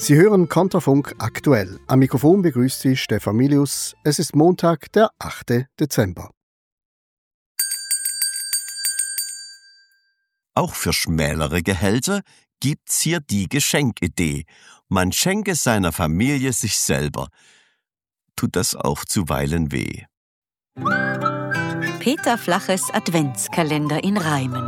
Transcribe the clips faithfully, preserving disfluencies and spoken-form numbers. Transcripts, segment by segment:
Sie hören Kontrafunk aktuell. Am Mikrofon begrüßt Sie Stefan Milius. Es ist Montag, der achte Dezember. Auch für schmälere Gehälter gibt's hier die Geschenkidee. Man schenke seiner Familie sich selber. Tut das auch zuweilen weh. Peter Flaches Adventskalender in Reimen.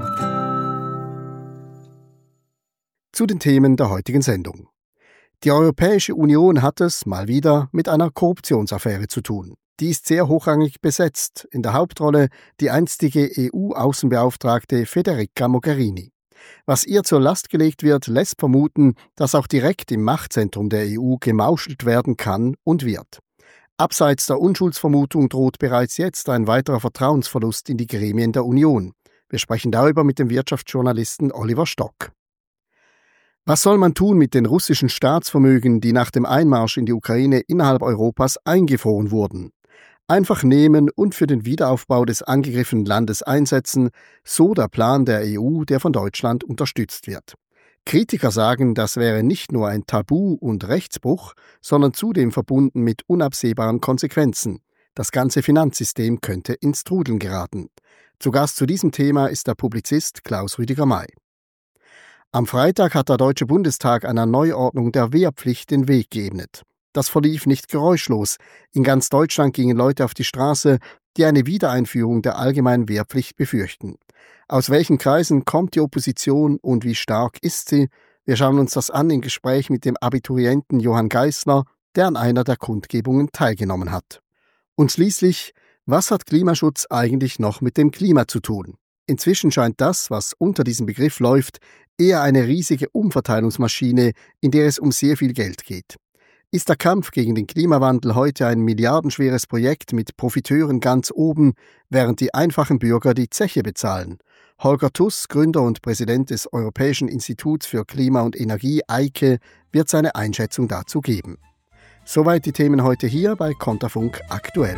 Zu den Themen der heutigen Sendung. Die Europäische Union hat es, mal wieder, mit einer Korruptionsaffäre zu tun. Die ist sehr hochrangig besetzt, in der Hauptrolle die einstige E U-Außenbeauftragte Federica Mogherini. Was ihr zur Last gelegt wird, lässt vermuten, dass auch direkt im Machtzentrum der E U gemauschelt werden kann und wird. Abseits der Unschuldsvermutung droht bereits jetzt ein weiterer Vertrauensverlust in die Gremien der Union. Wir sprechen darüber mit dem Wirtschaftsjournalisten Oliver Stock. Was soll man tun mit den russischen Staatsvermögen, die nach dem Einmarsch in die Ukraine innerhalb Europas eingefroren wurden? Einfach nehmen und für den Wiederaufbau des angegriffenen Landes einsetzen, so der Plan der E U, der von Deutschland unterstützt wird. Kritiker sagen, das wäre nicht nur ein Tabu und Rechtsbruch, sondern zudem verbunden mit unabsehbaren Konsequenzen. Das ganze Finanzsystem könnte ins Trudeln geraten. Zu Gast zu diesem Thema ist der Publizist Klaus Rüdiger May. Am Freitag hat der Deutsche Bundestag einer Neuordnung der Wehrpflicht den Weg geebnet. Das verlief nicht geräuschlos. In ganz Deutschland gingen Leute auf die Straße, die eine Wiedereinführung der allgemeinen Wehrpflicht befürchten. Aus welchen Kreisen kommt die Opposition und wie stark ist sie? Wir schauen uns das an im Gespräch mit dem Abiturienten Johann Geissler, der an einer der Kundgebungen teilgenommen hat. Und schließlich, was hat Klimaschutz eigentlich noch mit dem Klima zu tun? Inzwischen scheint das, was unter diesem Begriff läuft, eher eine riesige Umverteilungsmaschine, in der es um sehr viel Geld geht. Ist der Kampf gegen den Klimawandel heute ein milliardenschweres Projekt mit Profiteuren ganz oben, während die einfachen Bürger die Zeche bezahlen? Holger Tuss, Gründer und Präsident des Europäischen Instituts für Klima und Energie, E I K E, wird seine Einschätzung dazu geben. Soweit die Themen heute hier bei Kontrafunk aktuell.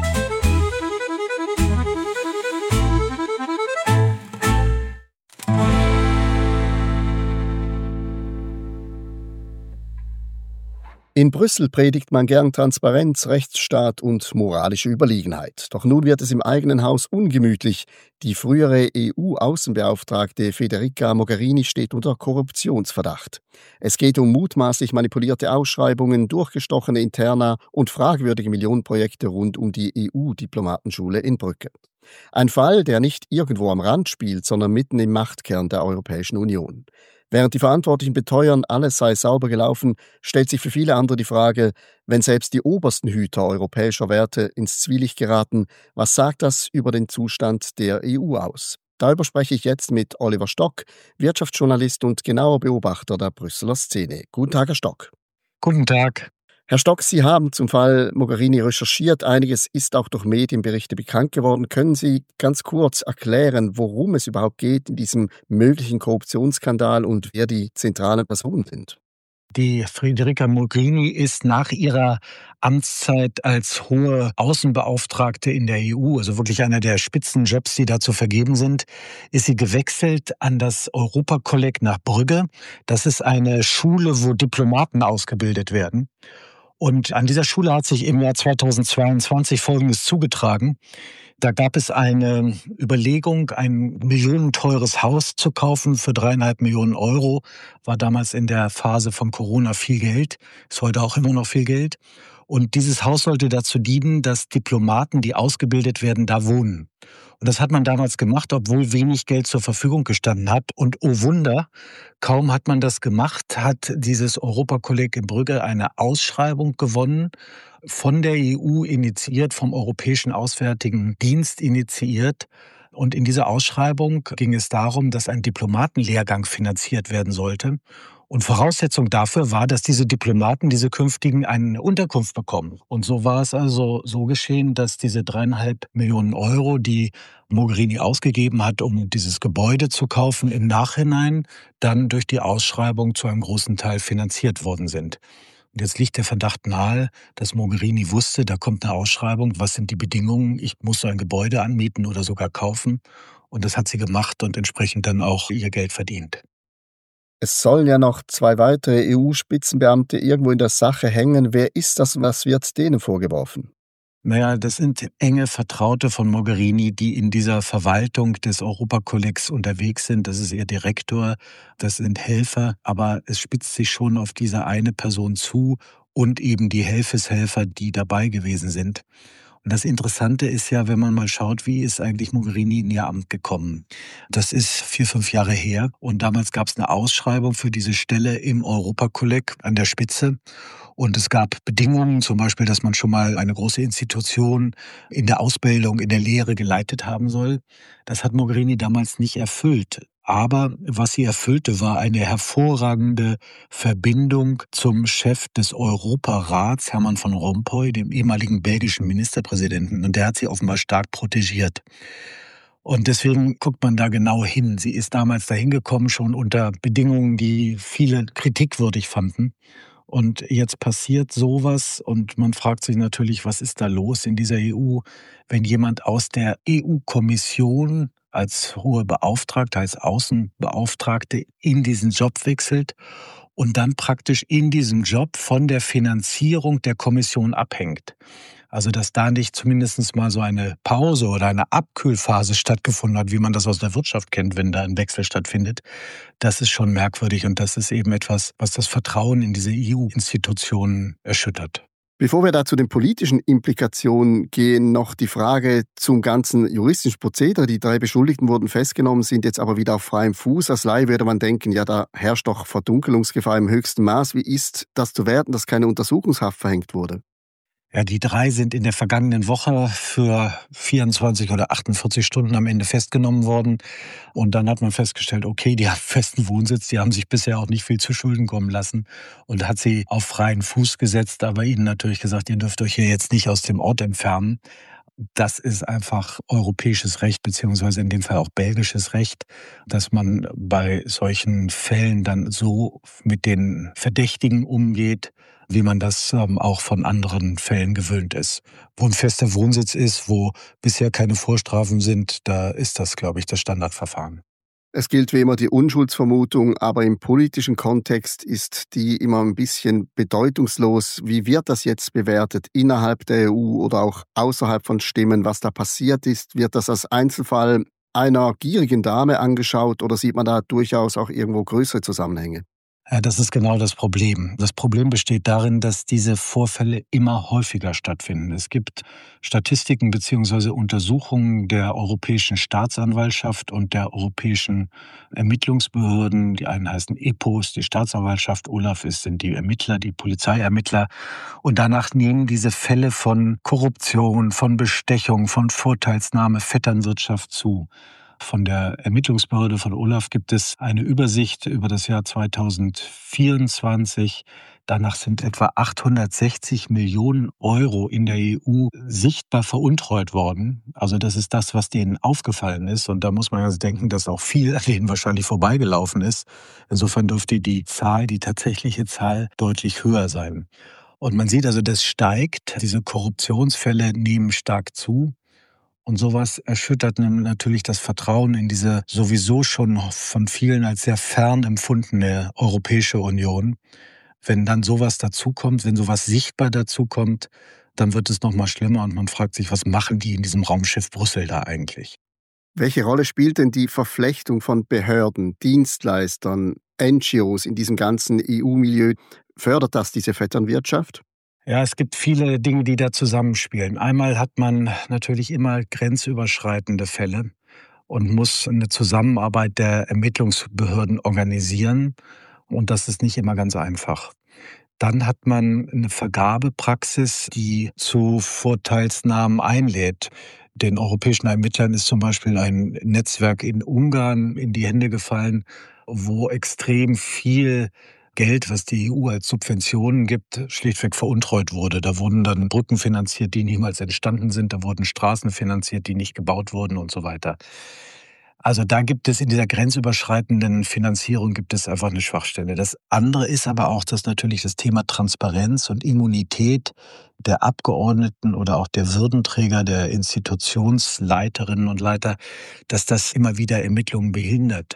In Brüssel predigt man gern Transparenz, Rechtsstaat und moralische Überlegenheit. Doch nun wird es im eigenen Haus ungemütlich. Die frühere E U-Außenbeauftragte Federica Mogherini steht unter Korruptionsverdacht. Es geht um mutmaßlich manipulierte Ausschreibungen, durchgestochene Interna und fragwürdige Millionenprojekte rund um die E U-Diplomatenschule in Brügge. Ein Fall, der nicht irgendwo am Rand spielt, sondern mitten im Machtkern der Europäischen Union. Während die Verantwortlichen beteuern, alles sei sauber gelaufen, stellt sich für viele andere die Frage, wenn selbst die obersten Hüter europäischer Werte ins Zwielicht geraten, was sagt das über den Zustand der E U aus? Darüber spreche ich jetzt mit Oliver Stock, Wirtschaftsjournalist und genauer Beobachter der Brüsseler Szene. Guten Tag, Herr Stock. Guten Tag. Herr Stock, Sie haben zum Fall Mogherini recherchiert. Einiges ist auch durch Medienberichte bekannt geworden. Können Sie ganz kurz erklären, worum es überhaupt geht in diesem möglichen Korruptionsskandal und wer die zentralen Personen sind? Die Federica Mogherini ist nach ihrer Amtszeit als hohe Außenbeauftragte in der E U, also wirklich einer der Spitzenjobs, die da zu vergeben sind, ist sie gewechselt an das Europakolleg nach Brügge. Das ist eine Schule, wo Diplomaten ausgebildet werden. Und an dieser Schule hat sich im Jahr zweitausendzweiundzwanzig Folgendes zugetragen. Da gab es eine Überlegung, ein millionenteures Haus zu kaufen für dreieinhalb Millionen Euro. War damals in der Phase von Corona viel Geld, ist heute auch immer noch viel Geld. Und dieses Haus sollte dazu dienen, dass Diplomaten, die ausgebildet werden, da wohnen. Und das hat man damals gemacht, obwohl wenig Geld zur Verfügung gestanden hat. Und oh Wunder, kaum hat man das gemacht, hat dieses Europakolleg in Brügge eine Ausschreibung gewonnen, von der E U initiiert, vom Europäischen Auswärtigen Dienst initiiert. Und in dieser Ausschreibung ging es darum, dass ein Diplomatenlehrgang finanziert werden sollte. Und Voraussetzung dafür war, dass diese Diplomaten, diese künftigen, eine Unterkunft bekommen. Und so war es also so geschehen, dass diese dreieinhalb Millionen Euro, die Mogherini ausgegeben hat, um dieses Gebäude zu kaufen, im Nachhinein dann durch die Ausschreibung zu einem großen Teil finanziert worden sind. Und jetzt liegt der Verdacht nahe, dass Mogherini wusste, da kommt eine Ausschreibung, was sind die Bedingungen, ich muss so ein Gebäude anmieten oder sogar kaufen. Und das hat sie gemacht und entsprechend dann auch ihr Geld verdient. Es sollen ja noch zwei weitere E U-Spitzenbeamte irgendwo in der Sache hängen. Wer ist das und was wird denen vorgeworfen? Naja, das sind enge Vertraute von Mogherini, die in dieser Verwaltung des Europakollegs unterwegs sind. Das ist ihr Direktor, das sind Helfer, aber es spitzt sich schon auf diese eine Person zu und eben die Helfeshelfer, die dabei gewesen sind. Und das Interessante ist ja, wenn man mal schaut, wie ist eigentlich Mogherini in ihr Amt gekommen. Das ist vier, fünf Jahre her und damals gab es eine Ausschreibung für diese Stelle im Europakolleg an der Spitze. Und es gab Bedingungen, zum Beispiel, dass man schon mal eine große Institution in der Ausbildung, in der Lehre geleitet haben soll. Das hat Mogherini damals nicht erfüllt. Aber was sie erfüllte, war eine hervorragende Verbindung zum Chef des Europarats, Herman van Rompuy, dem ehemaligen belgischen Ministerpräsidenten. Und der hat sie offenbar stark protegiert. Und deswegen guckt man da genau hin. Sie ist damals dahin gekommen, schon unter Bedingungen, die viele kritikwürdig fanden. Und jetzt passiert sowas und man fragt sich natürlich, was ist da los in dieser E U, wenn jemand aus der E U-Kommission als hohe Beauftragte, als Außenbeauftragte in diesen Job wechselt und dann praktisch in diesem Job von der Finanzierung der Kommission abhängt. Also dass da nicht zumindest mal so eine Pause oder eine Abkühlphase stattgefunden hat, wie man das aus der Wirtschaft kennt, wenn da ein Wechsel stattfindet, das ist schon merkwürdig und das ist eben etwas, was das Vertrauen in diese E U-Institutionen erschüttert. Bevor wir da zu den politischen Implikationen gehen, noch die Frage zum ganzen juristischen Prozedere. Die drei Beschuldigten wurden festgenommen, sind jetzt aber wieder auf freiem Fuß. Als Laie würde man denken, ja, da herrscht doch Verdunkelungsgefahr im höchsten Maß. Wie ist das zu werten, dass keine Untersuchungshaft verhängt wurde? Ja, die drei sind in der vergangenen Woche für vierundzwanzig oder achtundvierzig Stunden am Ende festgenommen worden. Und dann hat man festgestellt, okay, die haben festen Wohnsitz, die haben sich bisher auch nicht viel zu Schulden kommen lassen und hat sie auf freien Fuß gesetzt, aber ihnen natürlich gesagt, ihr dürft euch hier jetzt nicht aus dem Ort entfernen. Das ist einfach europäisches Recht, beziehungsweise in dem Fall auch belgisches Recht, dass man bei solchen Fällen dann so mit den Verdächtigen umgeht, wie man das ähm, auch von anderen Fällen gewöhnt ist. Wo ein fester Wohnsitz ist, wo bisher keine Vorstrafen sind, da ist das, glaube ich, das Standardverfahren. Es gilt wie immer die Unschuldsvermutung, aber im politischen Kontext ist die immer ein bisschen bedeutungslos. Wie wird das jetzt bewertet innerhalb der E U oder auch außerhalb von Stimmen, was da passiert ist? Wird das als Einzelfall einer gierigen Dame angeschaut oder sieht man da durchaus auch irgendwo größere Zusammenhänge? Ja, das ist genau das Problem. Das Problem besteht darin, dass diese Vorfälle immer häufiger stattfinden. Es gibt Statistiken bzw. Untersuchungen der Europäischen Staatsanwaltschaft und der Europäischen Ermittlungsbehörden. Die einen heißen E P Os, die Staatsanwaltschaft, OLAF ist, sind die Ermittler, die Polizeiermittler. Und danach nehmen diese Fälle von Korruption, von Bestechung, von Vorteilsnahme, Vetternwirtschaft zu. Von der Ermittlungsbehörde von OLAF gibt es eine Übersicht über das Jahr zweitausendvierundzwanzig. Danach sind etwa achthundertsechzig Millionen Euro in der E U sichtbar veruntreut worden. Also das ist das, was denen aufgefallen ist. Und da muss man also denken, dass auch viel an denen wahrscheinlich vorbeigelaufen ist. Insofern dürfte die Zahl, die tatsächliche Zahl, deutlich höher sein. Und man sieht also, das steigt. Diese Korruptionsfälle nehmen stark zu. Und sowas erschüttert natürlich das Vertrauen in diese sowieso schon von vielen als sehr fern empfundene Europäische Union. Wenn dann sowas dazukommt, wenn sowas sichtbar dazukommt, dann wird es noch mal schlimmer und man fragt sich, was machen die in diesem Raumschiff Brüssel da eigentlich? Welche Rolle spielt denn die Verflechtung von Behörden, Dienstleistern, N G Os in diesem ganzen E U-Milieu? Fördert das diese Vetternwirtschaft? Ja, es gibt viele Dinge, die da zusammenspielen. Einmal hat man natürlich immer grenzüberschreitende Fälle und muss eine Zusammenarbeit der Ermittlungsbehörden organisieren. Und das ist nicht immer ganz einfach. Dann hat man eine Vergabepraxis, die zu Vorteilsnahmen einlädt. Den europäischen Ermittlern ist zum Beispiel ein Netzwerk in Ungarn in die Hände gefallen, wo extrem viel Geld, was die E U als Subventionen gibt, schlichtweg veruntreut wurde. Da wurden dann Brücken finanziert, die niemals entstanden sind. Da wurden Straßen finanziert, die nicht gebaut wurden und so weiter. Also da gibt es in dieser grenzüberschreitenden Finanzierung gibt es einfach eine Schwachstelle. Das andere ist aber auch, dass natürlich das Thema Transparenz und Immunität der Abgeordneten oder auch der Würdenträger, der Institutionsleiterinnen und Leiter, dass das immer wieder Ermittlungen behindert.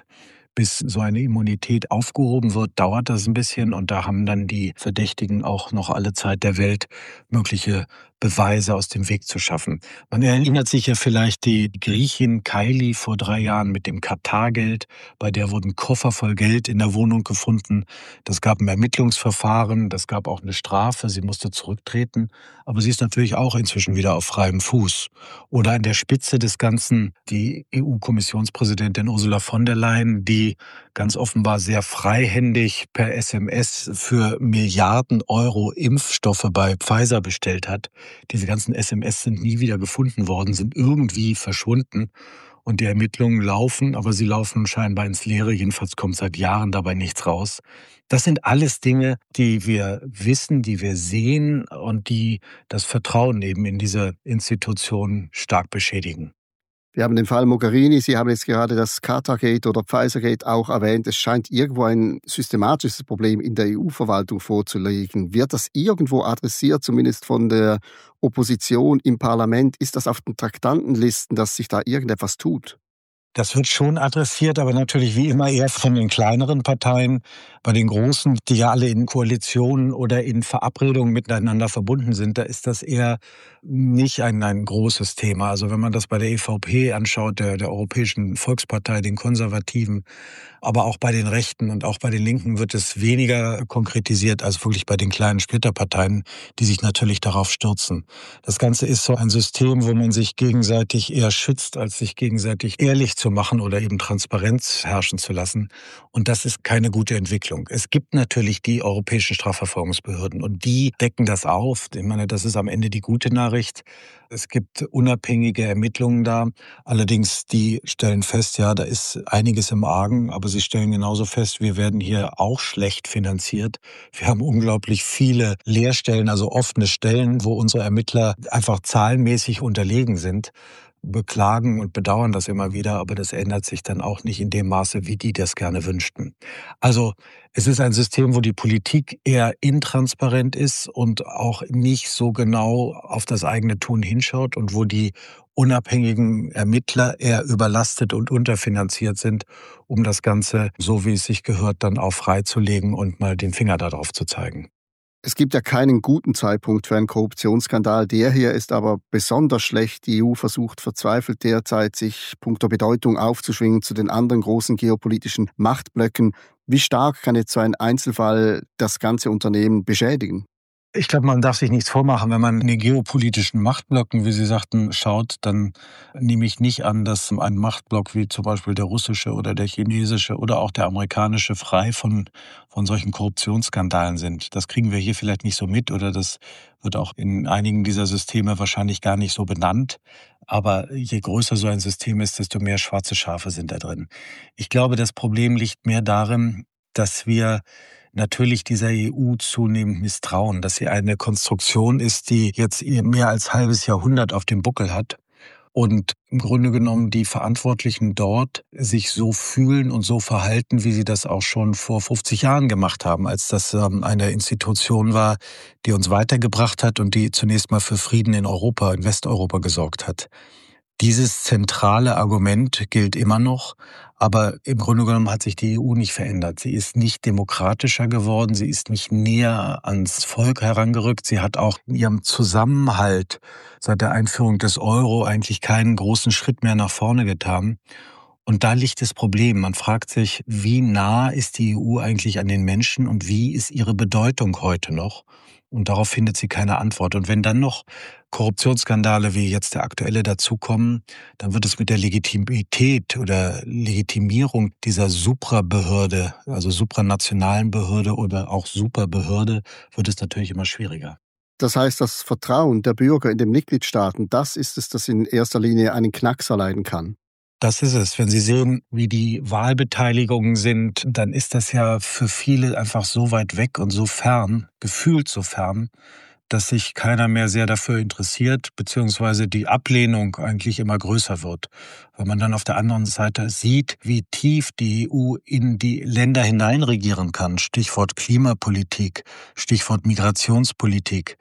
Bis so eine Immunität aufgehoben wird, dauert das ein bisschen und da haben dann die Verdächtigen auch noch alle Zeit der Welt, mögliche Beweise aus dem Weg zu schaffen. Man erinnert sich ja vielleicht die Griechin Kylie vor drei Jahren mit dem Katar-Geld. Bei der wurden Koffer voll Geld in der Wohnung gefunden. Das gab ein Ermittlungsverfahren, das gab auch eine Strafe. Sie musste zurücktreten. Aber sie ist natürlich auch inzwischen wieder auf freiem Fuß. Oder an der Spitze des Ganzen die E U-Kommissionspräsidentin Ursula von der Leyen, die ganz offenbar sehr freihändig per S M S für Milliarden Euro Impfstoffe bei Pfizer bestellt hat. Diese ganzen S M S sind nie wieder gefunden worden, sind irgendwie verschwunden. Und die Ermittlungen laufen, aber sie laufen scheinbar ins Leere. Jedenfalls kommt seit Jahren dabei nichts raus. Das sind alles Dinge, die wir wissen, die wir sehen und die das Vertrauen eben in diese Institution stark beschädigen. Wir haben den Fall Mogherini, Sie haben jetzt gerade das Qatargate oder Pfizergate auch erwähnt. Es scheint irgendwo ein systematisches Problem in der E U-Verwaltung vorzulegen. Wird das irgendwo adressiert, zumindest von der Opposition im Parlament? Ist das auf den Traktandenlisten, dass sich da irgendetwas tut? Das wird schon adressiert, aber natürlich wie immer eher von den kleineren Parteien. Bei den Großen, die ja alle in Koalitionen oder in Verabredungen miteinander verbunden sind, da ist das eher nicht ein, ein großes Thema. Also wenn man das bei der E V P anschaut, der, der Europäischen Volkspartei, den Konservativen, aber auch bei den Rechten und auch bei den Linken wird es weniger konkretisiert als wirklich bei den kleinen Splitterparteien, die sich natürlich darauf stürzen. Das Ganze ist so ein System, wo man sich gegenseitig eher schützt, als sich gegenseitig ehrlich zu machen oder eben Transparenz herrschen zu lassen. Und das ist keine gute Entwicklung. Es gibt natürlich die europäischen Strafverfolgungsbehörden und die decken das auf. Ich meine, das ist am Ende die gute Nachricht. Es gibt unabhängige Ermittlungen da. Allerdings, die stellen fest, ja, da ist einiges im Argen, aber sie stellen genauso fest, wir werden hier auch schlecht finanziert. Wir haben unglaublich viele Leerstellen, also offene Stellen, wo unsere Ermittler einfach zahlenmäßig unterlegen sind, beklagen und bedauern das immer wieder, aber das ändert sich dann auch nicht in dem Maße, wie die das gerne wünschten. Also es ist ein System, wo die Politik eher intransparent ist und auch nicht so genau auf das eigene Tun hinschaut und wo die unabhängigen Ermittler eher überlastet und unterfinanziert sind, um das Ganze, so wie es sich gehört, dann auch freizulegen und mal den Finger darauf zu zeigen. Es gibt ja keinen guten Zeitpunkt für einen Korruptionsskandal. Der hier ist aber besonders schlecht. Die E U versucht verzweifelt derzeit, sich punkto Bedeutung aufzuschwingen zu den anderen großen geopolitischen Machtblöcken. Wie stark kann jetzt so ein Einzelfall das ganze Unternehmen beschädigen? Ich glaube, man darf sich nichts vormachen. Wenn man in den geopolitischen Machtblöcken, wie Sie sagten, schaut, dann nehme ich nicht an, dass ein Machtblock wie zum Beispiel der russische oder der chinesische oder auch der amerikanische frei von, von solchen Korruptionsskandalen sind. Das kriegen wir hier vielleicht nicht so mit oder das wird auch in einigen dieser Systeme wahrscheinlich gar nicht so benannt. Aber je größer so ein System ist, desto mehr schwarze Schafe sind da drin. Ich glaube, das Problem liegt mehr darin, dass wir natürlich dieser E U zunehmend misstrauen, dass sie eine Konstruktion ist, die jetzt mehr als halbes Jahrhundert auf dem Buckel hat und im Grunde genommen die Verantwortlichen dort sich so fühlen und so verhalten, wie sie das auch schon vor fünfzig Jahren gemacht haben, als das eine Institution war, die uns weitergebracht hat und die zunächst mal für Frieden in Europa, in Westeuropa gesorgt hat. Dieses zentrale Argument gilt immer noch, aber im Grunde genommen hat sich die E U nicht verändert. Sie ist nicht demokratischer geworden, sie ist nicht näher ans Volk herangerückt. Sie hat auch in ihrem Zusammenhalt seit der Einführung des Euro eigentlich keinen großen Schritt mehr nach vorne getan. Und da liegt das Problem. Man fragt sich, wie nah ist die E U eigentlich an den Menschen und wie ist ihre Bedeutung heute noch? Und darauf findet sie keine Antwort. Und wenn dann noch Korruptionsskandale wie jetzt der aktuelle dazukommen, dann wird es mit der Legitimität oder Legitimierung dieser Suprabehörde, also supranationalen Behörde oder auch Superbehörde, wird es natürlich immer schwieriger. Das heißt, das Vertrauen der Bürger in den Mitgliedstaaten, das ist es, das in erster Linie einen Knackser leiden kann. Das ist es. Wenn Sie sehen, wie die Wahlbeteiligungen sind, dann ist das ja für viele einfach so weit weg und so fern, gefühlt so fern, dass sich keiner mehr sehr dafür interessiert, beziehungsweise die Ablehnung eigentlich immer größer wird. Weil man dann auf der anderen Seite sieht, wie tief die E U in die Länder hineinregieren kann. Stichwort Klimapolitik, Stichwort Migrationspolitik.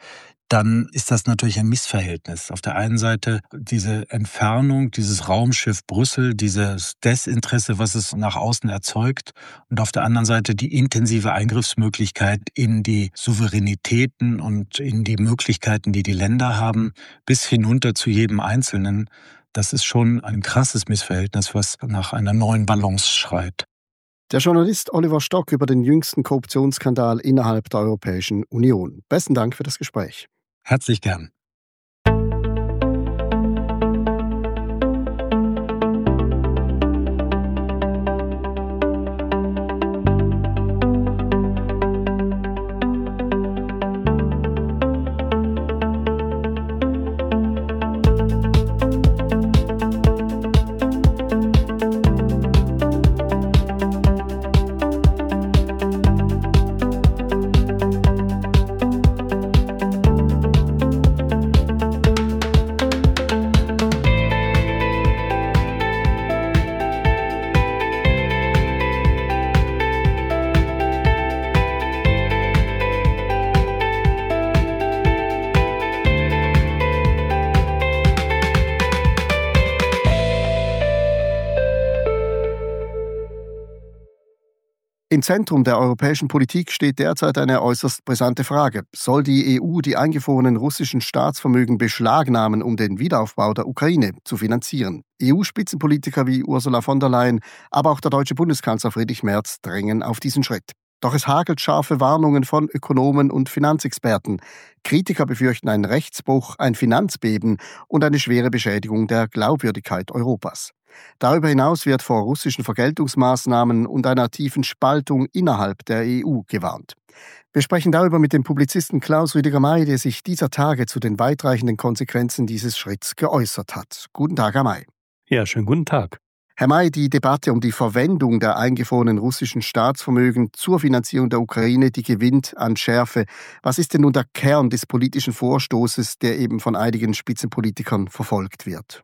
dann ist das natürlich ein Missverhältnis. Auf der einen Seite diese Entfernung, dieses Raumschiff Brüssel, dieses Desinteresse, was es nach außen erzeugt, und auf der anderen Seite die intensive Eingriffsmöglichkeit in die Souveränitäten und in die Möglichkeiten, die die Länder haben, bis hinunter zu jedem Einzelnen. Das ist schon ein krasses Missverhältnis, was nach einer neuen Balance schreit. Der Journalist Oliver Stock über den jüngsten Korruptionsskandal innerhalb der Europäischen Union. Besten Dank für das Gespräch. Herzlich gern. Im Zentrum der europäischen Politik steht derzeit eine äußerst brisante Frage. Soll die E U die eingefrorenen russischen Staatsvermögen beschlagnahmen, um den Wiederaufbau der Ukraine zu finanzieren? E U-Spitzenpolitiker wie Ursula von der Leyen, aber auch der deutsche Bundeskanzler Friedrich Merz drängen auf diesen Schritt. Doch es hagelt scharfe Warnungen von Ökonomen und Finanzexperten. Kritiker befürchten einen Rechtsbruch, ein Finanzbeben und eine schwere Beschädigung der Glaubwürdigkeit Europas. Darüber hinaus wird vor russischen Vergeltungsmaßnahmen und einer tiefen Spaltung innerhalb der E U gewarnt. Wir sprechen darüber mit dem Publizisten Klaus Rüdiger May, der sich dieser Tage zu den weitreichenden Konsequenzen dieses Schritts geäußert hat. Guten Tag, Herr May. Ja, schönen guten Tag. Herr May, die Debatte um die Verwendung der eingefrorenen russischen Staatsvermögen zur Finanzierung der Ukraine, die gewinnt an Schärfe. Was ist denn nun der Kern des politischen Vorstoßes, der eben von einigen Spitzenpolitikern verfolgt wird?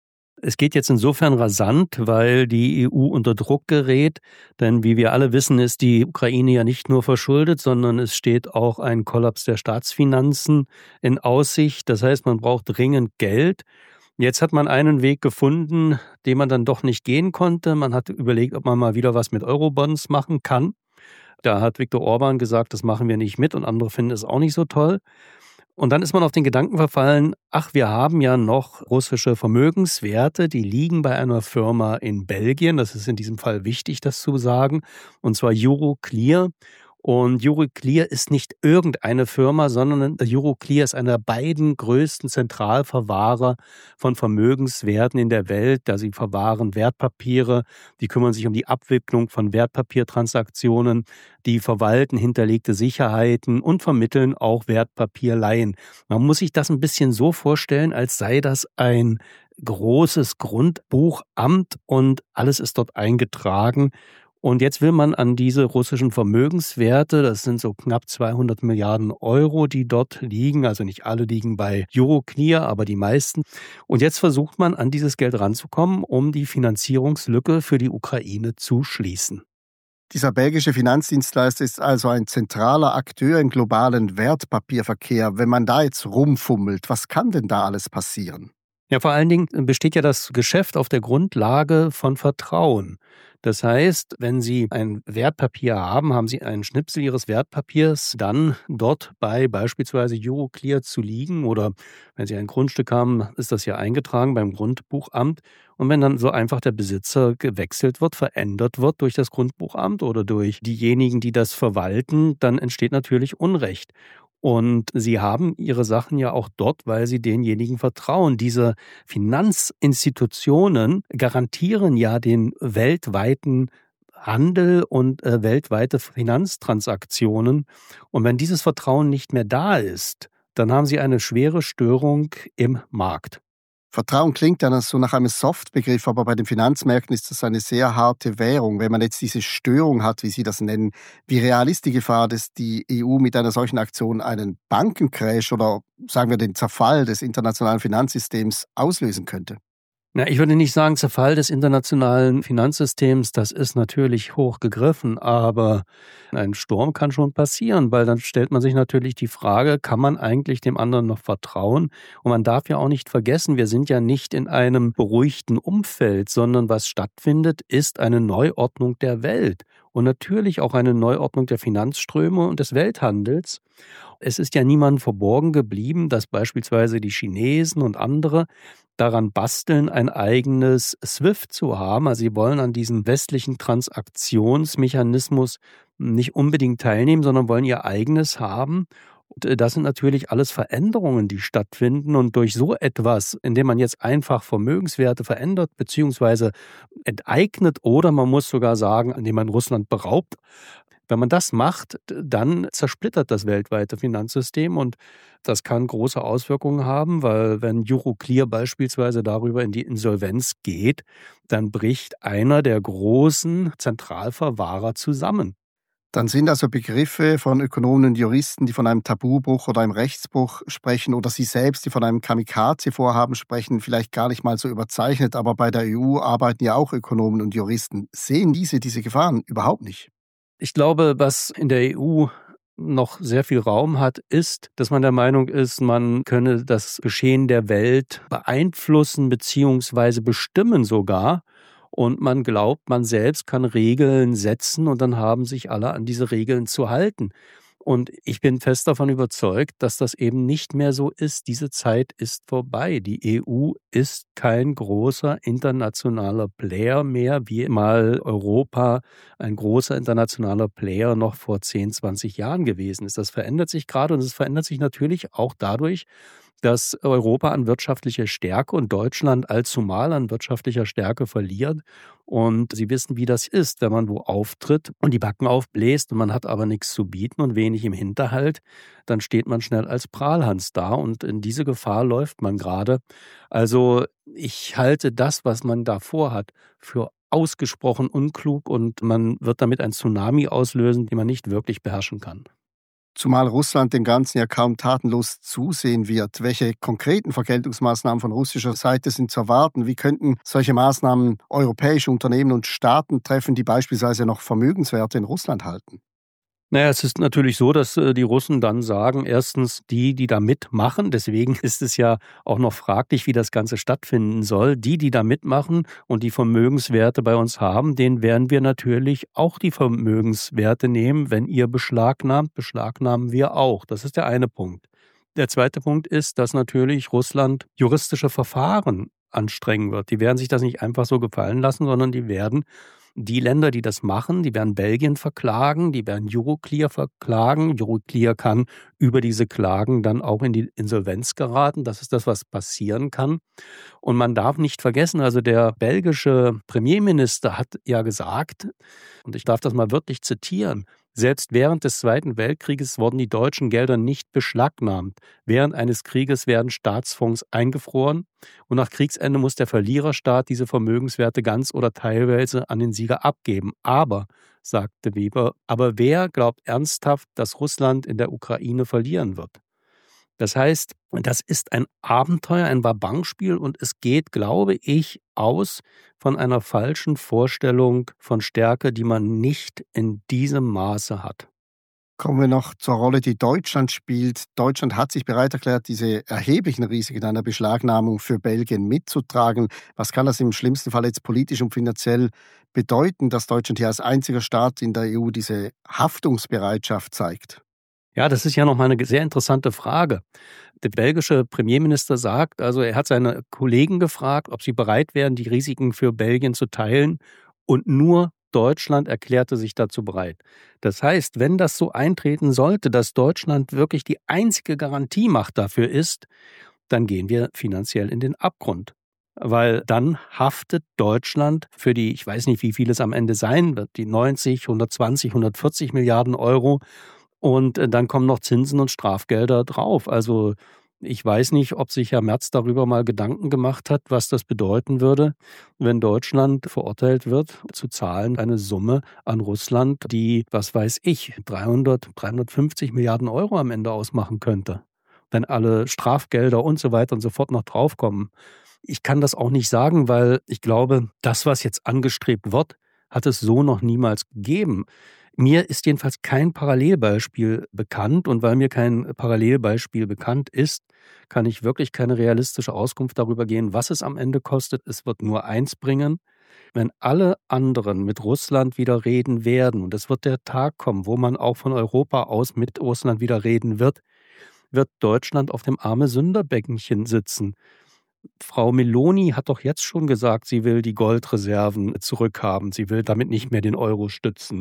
Es geht jetzt insofern rasant, weil die E U unter Druck gerät, denn wie wir alle wissen, ist die Ukraine ja nicht nur verschuldet, sondern es steht auch ein Kollaps der Staatsfinanzen in Aussicht. Das heißt, man braucht dringend Geld. Jetzt hat man einen Weg gefunden, den man dann doch nicht gehen konnte. Man hat überlegt, ob man mal wieder was mit Eurobonds machen kann. Da hat Viktor Orban gesagt, das machen wir nicht mit, und andere finden es auch nicht so toll. Und dann ist man auf den Gedanken verfallen, ach, wir haben ja noch russische Vermögenswerte, die liegen bei einer Firma in Belgien. Das ist in diesem Fall wichtig, das zu sagen, und zwar Euroclear. Und Euroclear ist nicht irgendeine Firma, sondern Euroclear ist einer der beiden größten Zentralverwahrer von Vermögenswerten in der Welt, da sie verwahren Wertpapiere, die kümmern sich um die Abwicklung von Wertpapiertransaktionen, die verwalten hinterlegte Sicherheiten und vermitteln auch Wertpapierleihen. Man muss sich das ein bisschen so vorstellen, als sei das ein großes Grundbuchamt und alles ist dort eingetragen. Und jetzt will man an diese russischen Vermögenswerte, das sind so knapp zweihundert Milliarden Euro, die dort liegen, also nicht alle liegen bei Euroclear, aber die meisten. Und jetzt versucht man, an dieses Geld ranzukommen, um die Finanzierungslücke für die Ukraine zu schließen. Dieser belgische Finanzdienstleister ist also ein zentraler Akteur im globalen Wertpapierverkehr. Wenn man da jetzt rumfummelt, was kann denn da alles passieren? Ja, vor allen Dingen besteht ja das Geschäft auf der Grundlage von Vertrauen. Das heißt, wenn Sie ein Wertpapier haben, haben Sie einen Schnipsel Ihres Wertpapiers dann dort bei beispielsweise Euroclear zu liegen, oder wenn Sie ein Grundstück haben, ist das ja eingetragen beim Grundbuchamt. Und wenn dann so einfach der Besitzer gewechselt wird, verändert wird durch das Grundbuchamt oder durch diejenigen, die das verwalten, dann entsteht natürlich Unrecht. Und Sie haben Ihre Sachen ja auch dort, weil Sie denjenigen vertrauen. Diese Finanzinstitutionen garantieren ja den weltweiten Handel und äh, weltweite Finanztransaktionen. Und wenn dieses Vertrauen nicht mehr da ist, dann haben Sie eine schwere Störung im Markt. Vertrauen klingt dann so nach einem Softbegriff, aber bei den Finanzmärkten ist das eine sehr harte Währung. Wenn man jetzt diese Störung hat, wie Sie das nennen, wie real ist die Gefahr, dass die E U mit einer solchen Aktion einen Bankencrash oder sagen wir den Zerfall des internationalen Finanzsystems auslösen könnte? Na, ich würde nicht sagen, Zerfall des internationalen Finanzsystems, das ist natürlich hoch gegriffen, aber ein Sturm kann schon passieren, weil dann stellt man sich natürlich die Frage, kann man eigentlich dem anderen noch vertrauen? Und man darf ja auch nicht vergessen, wir sind ja nicht in einem beruhigten Umfeld, sondern was stattfindet, ist eine Neuordnung der Welt und natürlich auch eine Neuordnung der Finanzströme und des Welthandels. Es ist ja niemandem verborgen geblieben, dass beispielsweise die Chinesen und andere daran basteln, ein eigenes SWIFT zu haben. Also sie wollen an diesem westlichen Transaktionsmechanismus nicht unbedingt teilnehmen, sondern wollen ihr eigenes haben. Und das sind natürlich alles Veränderungen, die stattfinden. Und durch so etwas, indem man jetzt einfach Vermögenswerte verändert bzw. enteignet oder man muss sogar sagen, indem man Russland beraubt, wenn man das macht, dann zersplittert das weltweite Finanzsystem und das kann große Auswirkungen haben, weil wenn Euroclear beispielsweise darüber in die Insolvenz geht, dann bricht einer der großen Zentralverwahrer zusammen. Dann sind also Begriffe von Ökonomen und Juristen, die von einem Tabubruch oder einem Rechtsbruch sprechen oder Sie selbst, die von einem Kamikaze-Vorhaben sprechen, vielleicht gar nicht mal so überzeichnet, aber bei der E U arbeiten ja auch Ökonomen und Juristen. Sehen diese diese Gefahren überhaupt nicht? Ich glaube, was in der E U noch sehr viel Raum hat, ist, dass man der Meinung ist, man könne das Geschehen der Welt beeinflussen bzw. bestimmen sogar. Und man glaubt, man selbst kann Regeln setzen und dann haben sich alle an diese Regeln zu halten. Und ich bin fest davon überzeugt, dass das eben nicht mehr so ist. Diese Zeit ist vorbei. Die E U ist kein großer internationaler Player mehr, wie mal Europa ein großer internationaler Player noch vor zehn, zwanzig Jahren gewesen ist. Das verändert sich gerade und es verändert sich natürlich auch dadurch, dass Europa an wirtschaftlicher Stärke und Deutschland allzumal an wirtschaftlicher Stärke verliert. Und Sie wissen, wie das ist, wenn man wo auftritt und die Backen aufbläst und man hat aber nichts zu bieten und wenig im Hinterhalt, dann steht man schnell als Prahlhans da und in diese Gefahr läuft man gerade. Also ich halte das, was man da vorhat, für ausgesprochen unklug und man wird damit ein Tsunami auslösen, den man nicht wirklich beherrschen kann. Zumal Russland dem Ganzen ja kaum tatenlos zusehen wird. Welche konkreten Vergeltungsmaßnahmen von russischer Seite sind zu erwarten? Wie könnten solche Maßnahmen europäische Unternehmen und Staaten treffen, die beispielsweise noch Vermögenswerte in Russland halten? Naja, es ist natürlich so, dass äh, die Russen dann sagen, erstens die, die da mitmachen, deswegen ist es ja auch noch fraglich, wie das Ganze stattfinden soll, die, die da mitmachen und die Vermögenswerte bei uns haben, denen werden wir natürlich auch die Vermögenswerte nehmen. Wenn ihr beschlagnahmt, beschlagnahmen wir auch. Das ist der eine Punkt. Der zweite Punkt ist, dass natürlich Russland juristische Verfahren anstrengen wird. Die werden sich das nicht einfach so gefallen lassen, sondern die werden die Länder, die das machen, die werden Belgien verklagen, die werden Euroclear verklagen. Euroclear kann über diese Klagen dann auch in die Insolvenz geraten. Das ist das, was passieren kann. Und man darf nicht vergessen, also der belgische Premierminister hat ja gesagt, und ich darf das mal wörtlich zitieren, selbst während des Zweiten Weltkrieges wurden die deutschen Gelder nicht beschlagnahmt. Während eines Krieges werden Staatsfonds eingefroren und nach Kriegsende muss der Verliererstaat diese Vermögenswerte ganz oder teilweise an den Sieger abgeben. Aber, sagte Weber, aber wer glaubt ernsthaft, dass Russland in der Ukraine verlieren wird? Das heißt, das ist ein Abenteuer, ein Wa-Bank-Spiel und es geht, glaube ich, aus von einer falschen Vorstellung von Stärke, die man nicht in diesem Maße hat. Kommen wir noch zur Rolle, die Deutschland spielt. Deutschland hat sich bereit erklärt, diese erheblichen Risiken einer Beschlagnahmung für Belgien mitzutragen. Was kann das im schlimmsten Fall jetzt politisch und finanziell bedeuten, dass Deutschland hier als einziger Staat in der E U diese Haftungsbereitschaft zeigt? Ja, das ist ja nochmal eine sehr interessante Frage. Der belgische Premierminister sagt, also er hat seine Kollegen gefragt, ob sie bereit wären, die Risiken für Belgien zu teilen und nur Deutschland erklärte sich dazu bereit. Das heißt, wenn das so eintreten sollte, dass Deutschland wirklich die einzige Garantiemacht dafür ist, dann gehen wir finanziell in den Abgrund. Weil dann haftet Deutschland für die, ich weiß nicht, wie viel es am Ende sein wird, die neunzig, hundertzwanzig, hundertvierzig Milliarden Euro. Und dann kommen noch Zinsen und Strafgelder drauf. Also ich weiß nicht, ob sich Herr Merz darüber mal Gedanken gemacht hat, was das bedeuten würde, wenn Deutschland verurteilt wird, zu zahlen eine Summe an Russland, die, was weiß ich, dreihundert, dreihundertfünfzig Milliarden Euro am Ende ausmachen könnte. Wenn alle Strafgelder und so weiter und so fort noch draufkommen. Ich kann das auch nicht sagen, weil ich glaube, das, was jetzt angestrebt wird, hat es so noch niemals gegeben. Mir ist jedenfalls kein Parallelbeispiel bekannt und weil mir kein Parallelbeispiel bekannt ist, kann ich wirklich keine realistische Auskunft darüber geben, was es am Ende kostet. Es wird nur eins bringen, wenn alle anderen mit Russland wieder reden werden, und es wird der Tag kommen, wo man auch von Europa aus mit Russland wieder reden wird, wird Deutschland auf dem Arme-Sünder-Bäckchen sitzen. Frau Meloni hat doch jetzt schon gesagt, sie will die Goldreserven zurückhaben. Sie will damit nicht mehr den Euro stützen.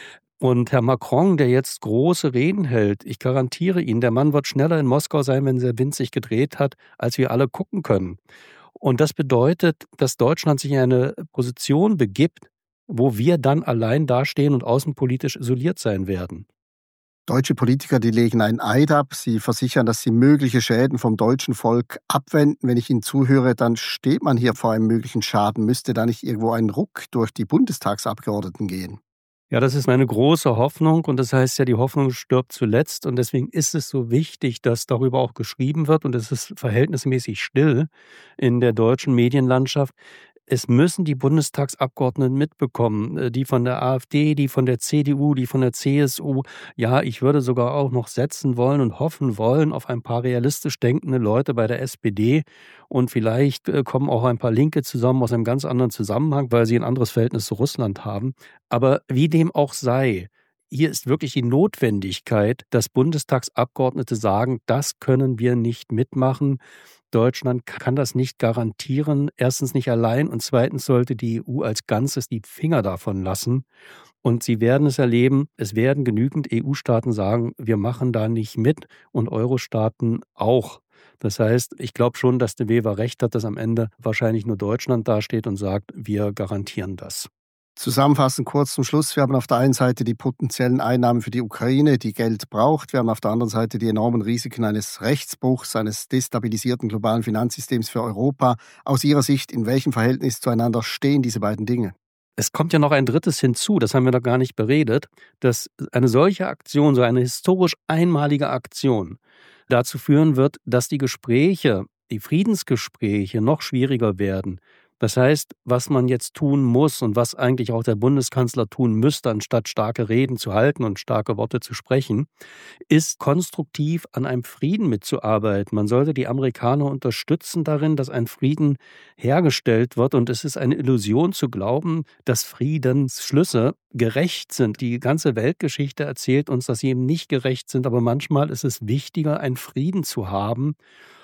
Und Herr Macron, der jetzt große Reden hält, ich garantiere Ihnen, der Mann wird schneller in Moskau sein, wenn der Wind sich gedreht hat, als wir alle gucken können. Und das bedeutet, dass Deutschland sich in eine Position begibt, wo wir dann allein dastehen und außenpolitisch isoliert sein werden. Deutsche Politiker, die legen ein Eid ab. Sie versichern, dass sie mögliche Schäden vom deutschen Volk abwenden. Wenn ich Ihnen zuhöre, dann steht man hier vor einem möglichen Schaden. Müsste da nicht irgendwo ein Ruck durch die Bundestagsabgeordneten gehen? Ja, das ist meine große Hoffnung und das heißt ja, die Hoffnung stirbt zuletzt und deswegen ist es so wichtig, dass darüber auch geschrieben wird und es ist verhältnismäßig still in der deutschen Medienlandschaft. Es müssen die Bundestagsabgeordneten mitbekommen, die von der AfD, die von der C D U, die von der C S U. Ja, ich würde sogar auch noch setzen wollen und hoffen wollen auf ein paar realistisch denkende Leute bei der S P D. Und vielleicht kommen auch ein paar Linke zusammen aus einem ganz anderen Zusammenhang, weil sie ein anderes Verhältnis zu Russland haben. Aber wie dem auch sei, hier ist wirklich die Notwendigkeit, dass Bundestagsabgeordnete sagen, das können wir nicht mitmachen. Deutschland kann das nicht garantieren, erstens nicht allein und zweitens sollte die E U als Ganzes die Finger davon lassen. Und Sie werden es erleben, es werden genügend E U-Staaten sagen, wir machen da nicht mit und Euro-Staaten auch. Das heißt, ich glaube schon, dass de Wever recht hat, dass am Ende wahrscheinlich nur Deutschland dasteht und sagt, wir garantieren das. Zusammenfassend kurz zum Schluss. Wir haben auf der einen Seite die potenziellen Einnahmen für die Ukraine, die Geld braucht. Wir haben auf der anderen Seite die enormen Risiken eines Rechtsbruchs, eines destabilisierten globalen Finanzsystems für Europa. Aus Ihrer Sicht, in welchem Verhältnis zueinander stehen diese beiden Dinge? Es kommt ja noch ein drittes hinzu, das haben wir noch gar nicht beredet, dass eine solche Aktion, so eine historisch einmalige Aktion, dazu führen wird, dass die Gespräche, die Friedensgespräche noch schwieriger werden. Das heißt, was man jetzt tun muss und was eigentlich auch der Bundeskanzler tun müsste, anstatt starke Reden zu halten und starke Worte zu sprechen, ist konstruktiv an einem Frieden mitzuarbeiten. Man sollte die Amerikaner unterstützen darin, dass ein Frieden hergestellt wird. Und es ist eine Illusion zu glauben, dass Friedensschlüsse gerecht sind. Die ganze Weltgeschichte erzählt uns, dass sie eben nicht gerecht sind. Aber manchmal ist es wichtiger, einen Frieden zu haben.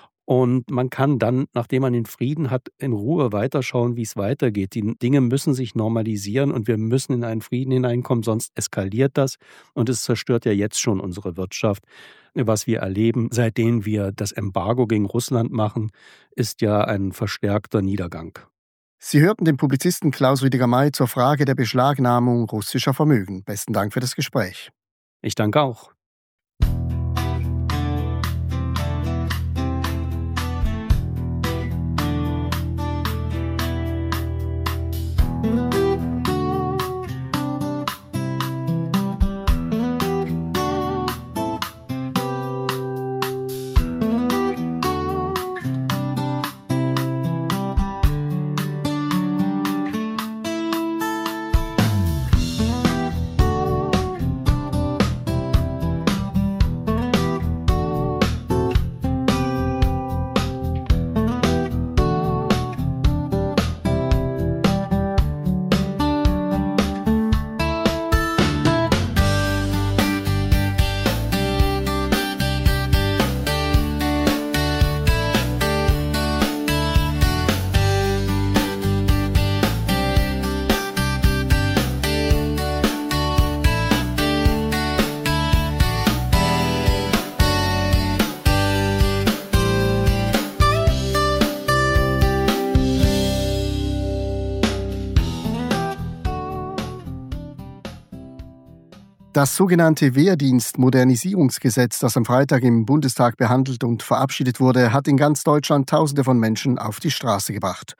Und man kann dann, nachdem man den Frieden hat, in Ruhe weiterschauen, wie es weitergeht. Die Dinge müssen sich normalisieren und wir müssen in einen Frieden hineinkommen, sonst eskaliert das. Und es zerstört ja jetzt schon unsere Wirtschaft. Was wir erleben, seitdem wir das Embargo gegen Russland machen, ist ja ein verstärkter Niedergang. Sie hörten den Publizisten Klaus Rüdiger May zur Frage der Beschlagnahmung russischer Vermögen. Besten Dank für das Gespräch. Ich danke auch. Das sogenannte Wehrdienst-Modernisierungsgesetz, das am Freitag im Bundestag behandelt und verabschiedet wurde, hat in ganz Deutschland Tausende von Menschen auf die Straße gebracht.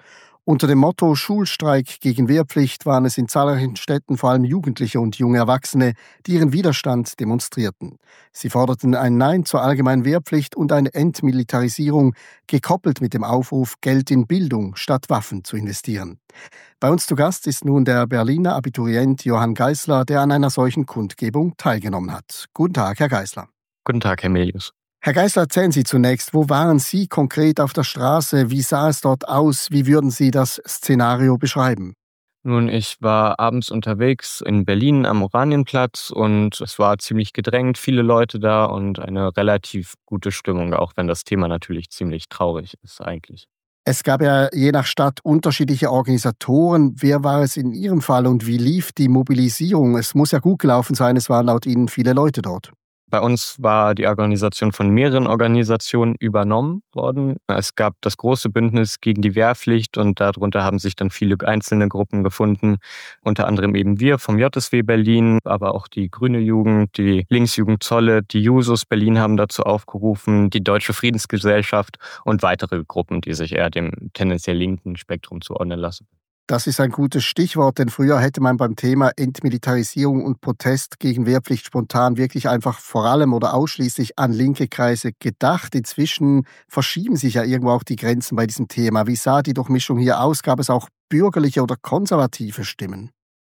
Unter dem Motto Schulstreik gegen Wehrpflicht waren es in zahlreichen Städten vor allem Jugendliche und junge Erwachsene, die ihren Widerstand demonstrierten. Sie forderten ein Nein zur allgemeinen Wehrpflicht und eine Entmilitarisierung, gekoppelt mit dem Aufruf, Geld in Bildung statt Waffen zu investieren. Bei uns zu Gast ist nun der Berliner Abiturient Johann Geisler, der an einer solchen Kundgebung teilgenommen hat. Guten Tag, Herr Geisler. Guten Tag, Herr Melius. Herr Geisler, erzählen Sie zunächst, wo waren Sie konkret auf der Straße? Wie sah es dort aus? Wie würden Sie das Szenario beschreiben? Nun, ich war abends unterwegs in Berlin am Oranienplatz und es war ziemlich gedrängt, viele Leute da und eine relativ gute Stimmung, auch wenn das Thema natürlich ziemlich traurig ist eigentlich. Es gab ja je nach Stadt unterschiedliche Organisatoren. Wer war es in Ihrem Fall und wie lief die Mobilisierung? Es muss ja gut gelaufen sein, es waren laut Ihnen viele Leute dort. Bei uns war die Organisation von mehreren Organisationen übernommen worden. Es gab das große Bündnis gegen die Wehrpflicht und darunter haben sich dann viele einzelne Gruppen gefunden. Unter anderem eben wir vom J S W Berlin, aber auch die Grüne Jugend, die Linksjugend Zolle, die Jusos Berlin haben dazu aufgerufen, die Deutsche Friedensgesellschaft und weitere Gruppen, die sich eher dem tendenziell linken Spektrum zuordnen lassen. Das ist ein gutes Stichwort, denn früher hätte man beim Thema Entmilitarisierung und Protest gegen Wehrpflicht spontan wirklich einfach vor allem oder ausschließlich an linke Kreise gedacht. Inzwischen verschieben sich ja irgendwo auch die Grenzen bei diesem Thema. Wie sah die Durchmischung hier aus? Gab es auch bürgerliche oder konservative Stimmen?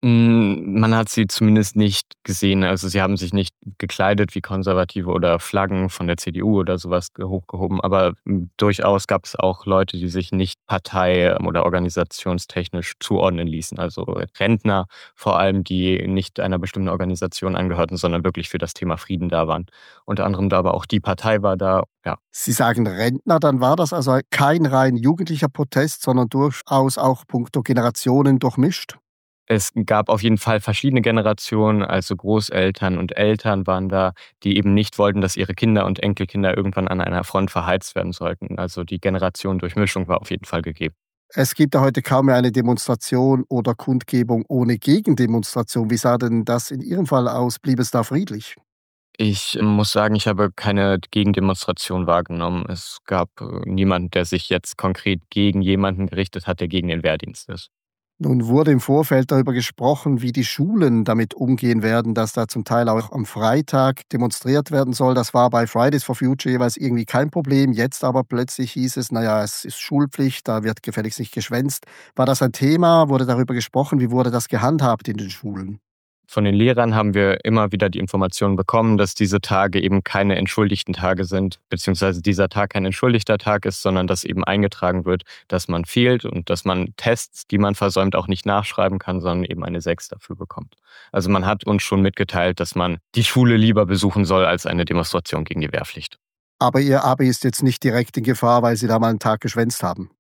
Man hat sie zumindest nicht gesehen. Also sie haben sich nicht gekleidet wie Konservative oder Flaggen von der C D U oder sowas hochgehoben. Aber durchaus gab es auch Leute, die sich nicht partei- oder organisationstechnisch zuordnen ließen. Also Rentner vor allem, die nicht einer bestimmten Organisation angehörten, sondern wirklich für das Thema Frieden da waren. Unter anderem da aber auch die Partei war da. Ja. Sie sagen Rentner, dann war das also kein rein jugendlicher Protest, sondern durchaus auch puncto Generationen durchmischt? Es gab auf jeden Fall verschiedene Generationen, also Großeltern und Eltern waren da, die eben nicht wollten, dass ihre Kinder und Enkelkinder irgendwann an einer Front verheizt werden sollten. Also die Generation-Durchmischung war auf jeden Fall gegeben. Es gibt ja heute kaum mehr eine Demonstration oder Kundgebung ohne Gegendemonstration. Wie sah denn das in Ihrem Fall aus? Blieb es da friedlich? Ich muss sagen, ich habe keine Gegendemonstration wahrgenommen. Es gab niemanden, der sich jetzt konkret gegen jemanden gerichtet hat, der gegen den Wehrdienst ist. Nun wurde im Vorfeld darüber gesprochen, wie die Schulen damit umgehen werden, dass da zum Teil auch am Freitag demonstriert werden soll. Das war bei Fridays for Future jeweils irgendwie kein Problem. Jetzt aber plötzlich hieß es, naja, es ist Schulpflicht, da wird gefälligst nicht geschwänzt. War das ein Thema? Wurde darüber gesprochen? Wie wurde das gehandhabt in den Schulen? Von den Lehrern haben wir immer wieder die Information bekommen, dass diese Tage eben keine entschuldigten Tage sind, beziehungsweise dieser Tag kein entschuldigter Tag ist, sondern dass eben eingetragen wird, dass man fehlt und dass man Tests, die man versäumt, auch nicht nachschreiben kann, sondern eben eine sechs dafür bekommt. Also man hat uns schon mitgeteilt, dass man die Schule lieber besuchen soll als eine Demonstration gegen die Wehrpflicht. Aber Ihr Abi ist jetzt nicht direkt in Gefahr, weil Sie da mal einen Tag geschwänzt haben?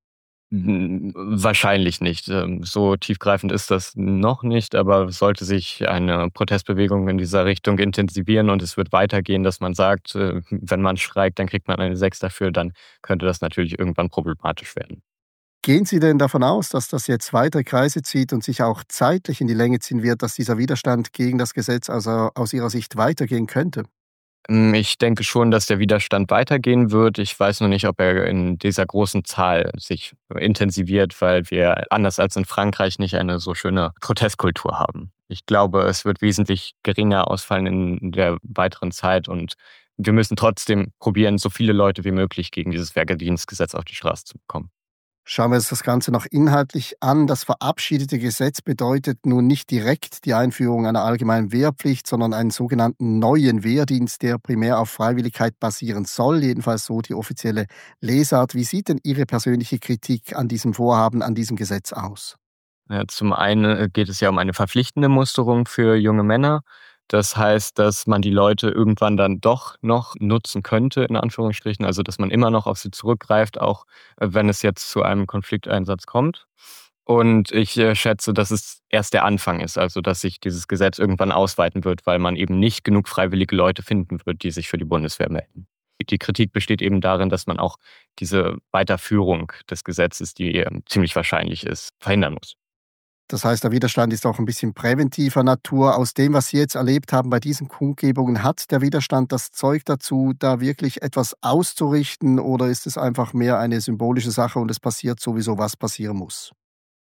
Wahrscheinlich nicht. So tiefgreifend ist das noch nicht, aber sollte sich eine Protestbewegung in dieser Richtung intensivieren und es wird weitergehen, dass man sagt, wenn man streikt, dann kriegt man eine sechs dafür, dann könnte das natürlich irgendwann problematisch werden. Gehen Sie denn davon aus, dass das jetzt weitere Kreise zieht und sich auch zeitlich in die Länge ziehen wird, dass dieser Widerstand gegen das Gesetz also aus Ihrer Sicht weitergehen könnte? Ich denke schon, dass der Widerstand weitergehen wird. Ich weiß nur nicht, ob er in dieser großen Zahl sich intensiviert, weil wir anders als in Frankreich nicht eine so schöne Protestkultur haben. Ich glaube, es wird wesentlich geringer ausfallen in der weiteren Zeit und wir müssen trotzdem probieren, so viele Leute wie möglich gegen dieses Wehrdienstgesetz auf die Straße zu bekommen. Schauen wir uns das Ganze noch inhaltlich an. Das verabschiedete Gesetz bedeutet nun nicht direkt die Einführung einer allgemeinen Wehrpflicht, sondern einen sogenannten neuen Wehrdienst, der primär auf Freiwilligkeit basieren soll, jedenfalls so die offizielle Lesart. Wie sieht denn Ihre persönliche Kritik an diesem Vorhaben, an diesem Gesetz aus? Ja, zum einen geht es ja um eine verpflichtende Musterung für junge Männer. Das heißt, dass man die Leute irgendwann dann doch noch nutzen könnte, in Anführungsstrichen, also dass man immer noch auf sie zurückgreift, auch wenn es jetzt zu einem Konflikteinsatz kommt. Und ich äh, schätze, dass es erst der Anfang ist, also dass sich dieses Gesetz irgendwann ausweiten wird, weil man eben nicht genug freiwillige Leute finden wird, die sich für die Bundeswehr melden. Die Kritik besteht eben darin, dass man auch diese Weiterführung des Gesetzes, die äh, ziemlich wahrscheinlich ist, verhindern muss. Das heißt, der Widerstand ist auch ein bisschen präventiver Natur. Aus dem, was Sie jetzt erlebt haben bei diesen Kundgebungen, hat der Widerstand das Zeug dazu, da wirklich etwas auszurichten, oder ist es einfach mehr eine symbolische Sache und es passiert sowieso, was passieren muss?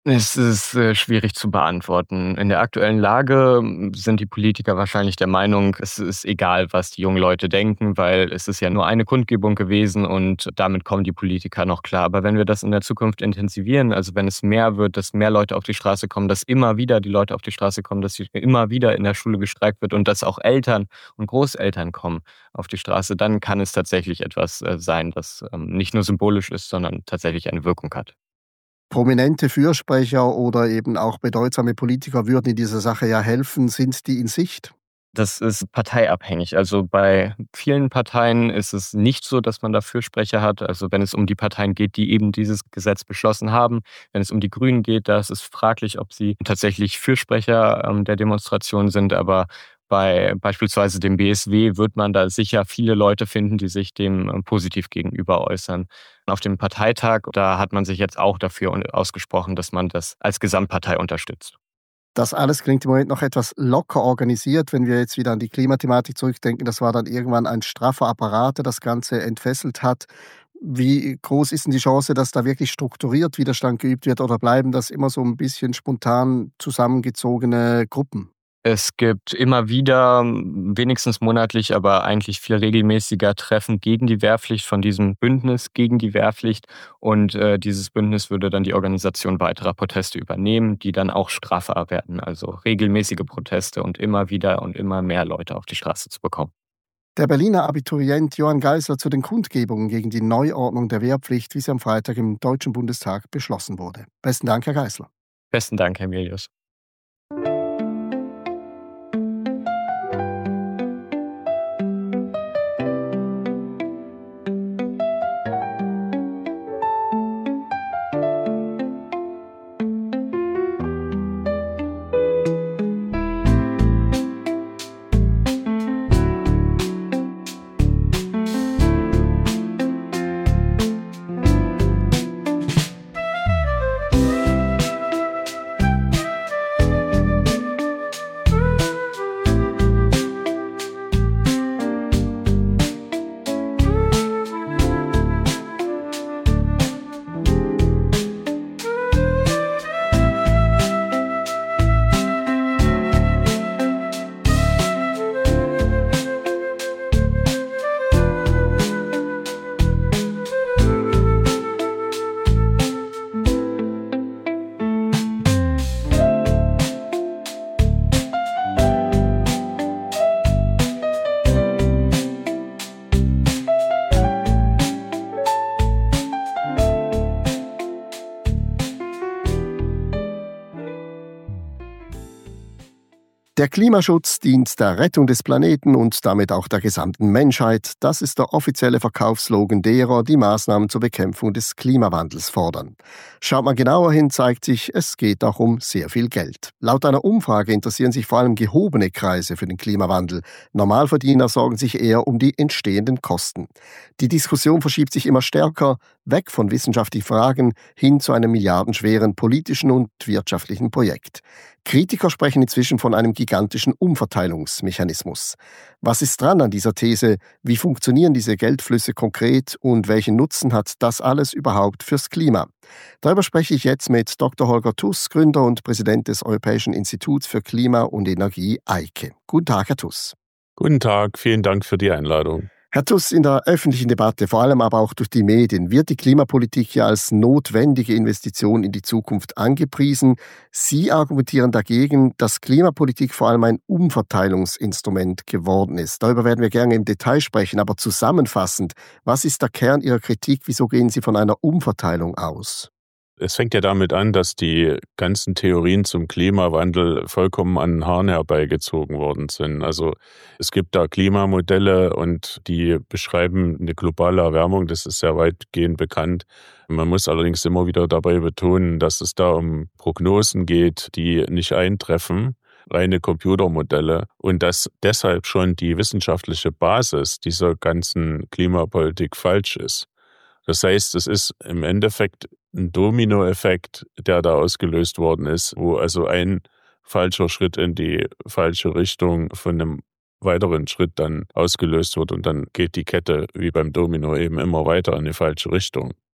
Es ist äh, schwierig zu beantworten. In der aktuellen Lage sind die Politiker wahrscheinlich der Meinung, es ist egal, was die jungen Leute denken, weil es ist ja nur eine Kundgebung gewesen und damit kommen die Politiker noch klar. Aber wenn wir das in der Zukunft intensivieren, also wenn es mehr wird, dass mehr Leute auf die Straße kommen, dass immer wieder die Leute auf die Straße kommen, dass immer wieder in der Schule gestreikt wird und dass auch Eltern und Großeltern kommen auf die Straße, dann kann es tatsächlich etwas äh, sein, das ähm, nicht nur symbolisch ist, sondern tatsächlich eine Wirkung hat. Prominente Fürsprecher oder eben auch bedeutsame Politiker würden in dieser Sache ja helfen. Sind die in Sicht? Das ist parteiabhängig. Also bei vielen Parteien ist es nicht so, dass man da Fürsprecher hat. Also wenn es um die Parteien geht, die eben dieses Gesetz beschlossen haben. Wenn es um die Grünen geht, da ist es fraglich, ob sie tatsächlich Fürsprecher ähm, der Demonstration sind. Aber bei beispielsweise dem B S W wird man da sicher viele Leute finden, die sich dem ähm, positiv gegenüber äußern. Auf dem Parteitag, da hat man sich jetzt auch dafür ausgesprochen, dass man das als Gesamtpartei unterstützt. Das alles klingt im Moment noch etwas locker organisiert. Wenn wir jetzt wieder an die Klimathematik zurückdenken, das war dann irgendwann ein straffer Apparat, der das Ganze entfesselt hat. Wie groß ist denn die Chance, dass da wirklich strukturiert Widerstand geübt wird, oder bleiben das immer so ein bisschen spontan zusammengezogene Gruppen? Es gibt immer wieder, wenigstens monatlich, aber eigentlich viel regelmäßiger Treffen gegen die Wehrpflicht von diesem Bündnis gegen die Wehrpflicht. Und äh, dieses Bündnis würde dann die Organisation weiterer Proteste übernehmen, die dann auch strafbar werden. Also regelmäßige Proteste und immer wieder und immer mehr Leute auf die Straße zu bekommen. Der Berliner Abiturient Johann Geisler zu den Kundgebungen gegen die Neuordnung der Wehrpflicht, wie sie am Freitag im Deutschen Bundestag beschlossen wurde. Besten Dank, Herr Geisler. Besten Dank, Herr Milius. Der Klimaschutz dient der Rettung des Planeten und damit auch der gesamten Menschheit. Das ist der offizielle Verkaufsslogan derer, die Maßnahmen zur Bekämpfung des Klimawandels fordern. Schaut man genauer hin, zeigt sich, es geht auch um sehr viel Geld. Laut einer Umfrage interessieren sich vor allem gehobene Kreise für den Klimawandel. Normalverdiener sorgen sich eher um die entstehenden Kosten. Die Diskussion verschiebt sich immer stärker, weg von wissenschaftlichen Fragen hin zu einem milliardenschweren politischen und wirtschaftlichen Projekt. Kritiker sprechen inzwischen von einem gigantischen Umverteilungsmechanismus. Was ist dran an dieser These? Wie funktionieren diese Geldflüsse konkret und welchen Nutzen hat das alles überhaupt fürs Klima? Darüber spreche ich jetzt mit Doktor Holger Tuss, Gründer und Präsident des Europäischen Instituts für Klima und Energie E I K E. Guten Tag, Herr Tuss. Guten Tag, vielen Dank für die Einladung. Herr Tuss, in der öffentlichen Debatte, vor allem aber auch durch die Medien, wird die Klimapolitik ja als notwendige Investition in die Zukunft angepriesen. Sie argumentieren dagegen, dass Klimapolitik vor allem ein Umverteilungsinstrument geworden ist. Darüber werden wir gerne im Detail sprechen, aber zusammenfassend, was ist der Kern Ihrer Kritik? Wieso gehen Sie von einer Umverteilung aus? Es fängt ja damit an, dass die ganzen Theorien zum Klimawandel vollkommen an den Haaren herbeigezogen worden sind. Also es gibt da Klimamodelle und die beschreiben eine globale Erwärmung, das ist sehr weitgehend bekannt. Man muss allerdings immer wieder dabei betonen, dass es da um Prognosen geht, die nicht eintreffen, reine Computermodelle, und dass deshalb schon die wissenschaftliche Basis dieser ganzen Klimapolitik falsch ist. Das heißt, es ist im Endeffekt ein Dominoeffekt, der da ausgelöst worden ist, wo also ein falscher Schritt in die falsche Richtung von einem weiteren Schritt dann ausgelöst wird und dann geht die Kette wie beim Domino eben immer weiter in die falsche Richtung.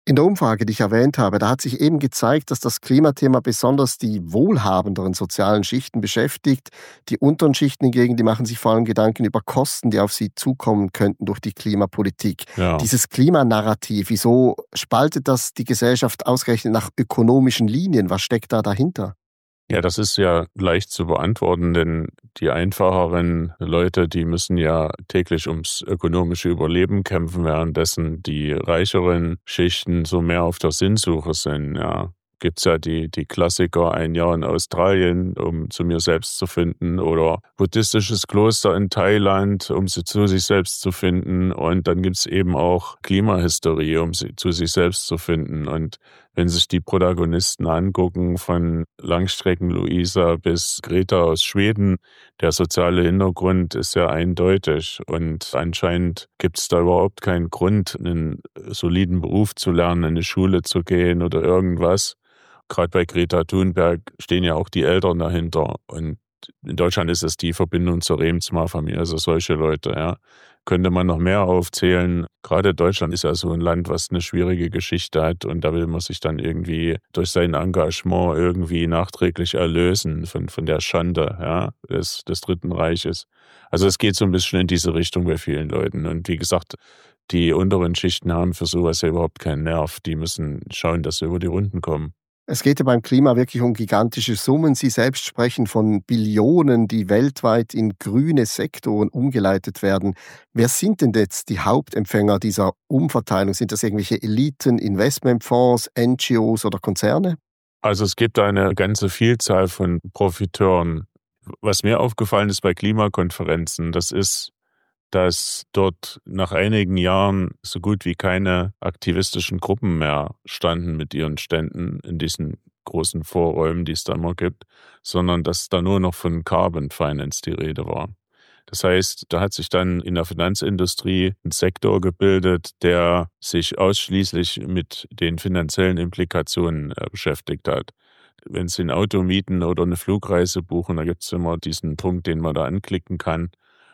In der Umfrage, die ich erwähnt habe, da hat sich eben gezeigt, dass das Klimathema besonders die wohlhabenderen sozialen Schichten beschäftigt. Die unteren Schichten hingegen, die machen sich vor allem Gedanken über Kosten, die auf sie zukommen könnten durch die Klimapolitik. Ja. Dieses Klimanarrativ, wieso spaltet das die Gesellschaft ausgerechnet nach ökonomischen Linien? Was steckt da dahinter? Ja, das ist ja leicht zu beantworten, denn die einfacheren Leute, die müssen ja täglich ums ökonomische Überleben kämpfen, währenddessen die reicheren Schichten so mehr auf der Sinnsuche sind. Ja, gibt's ja die, die Klassiker, ein Jahr in Australien, um zu mir selbst zu finden, oder buddhistisches Kloster in Thailand, um sie zu sich selbst zu finden. Und dann gibt's eben auch Klimahysterie, um sie zu sich selbst zu finden. Und wenn sich die Protagonisten angucken, von Langstrecken-Luisa bis Greta aus Schweden, der soziale Hintergrund ist ja eindeutig. Und anscheinend gibt es da überhaupt keinen Grund, einen soliden Beruf zu lernen, in eine Schule zu gehen oder irgendwas. Gerade bei Greta Thunberg stehen ja auch die Eltern dahinter. Und in Deutschland ist es die Verbindung zur Remsmar-Familie, also solche Leute, ja. Könnte man noch mehr aufzählen. Gerade Deutschland ist ja so ein Land, was eine schwierige Geschichte hat, und da will man sich dann irgendwie durch sein Engagement irgendwie nachträglich erlösen von, von der Schande, ja, des, des Dritten Reiches. Also es geht so ein bisschen in diese Richtung bei vielen Leuten. Und wie gesagt, die unteren Schichten haben für sowas ja überhaupt keinen Nerv. Die müssen schauen, dass sie über die Runden kommen. Es geht ja beim Klima wirklich um gigantische Summen. Sie selbst sprechen von Billionen, die weltweit in grüne Sektoren umgeleitet werden. Wer sind denn jetzt die Hauptempfänger dieser Umverteilung? Sind das irgendwelche Eliten, Investmentfonds, N G Os oder Konzerne? Also es gibt eine ganze Vielzahl von Profiteuren. Was mir aufgefallen ist bei Klimakonferenzen, das ist, dass dort nach einigen Jahren so gut wie keine aktivistischen Gruppen mehr standen mit ihren Ständen in diesen großen Vorräumen, die es da immer gibt, sondern dass da nur noch von Carbon Finance die Rede war. Das heißt, da hat sich dann in der Finanzindustrie ein Sektor gebildet, der sich ausschließlich mit den finanziellen Implikationen beschäftigt hat. Wenn Sie ein Auto mieten oder eine Flugreise buchen, da gibt es immer diesen Punkt, den man da anklicken kann.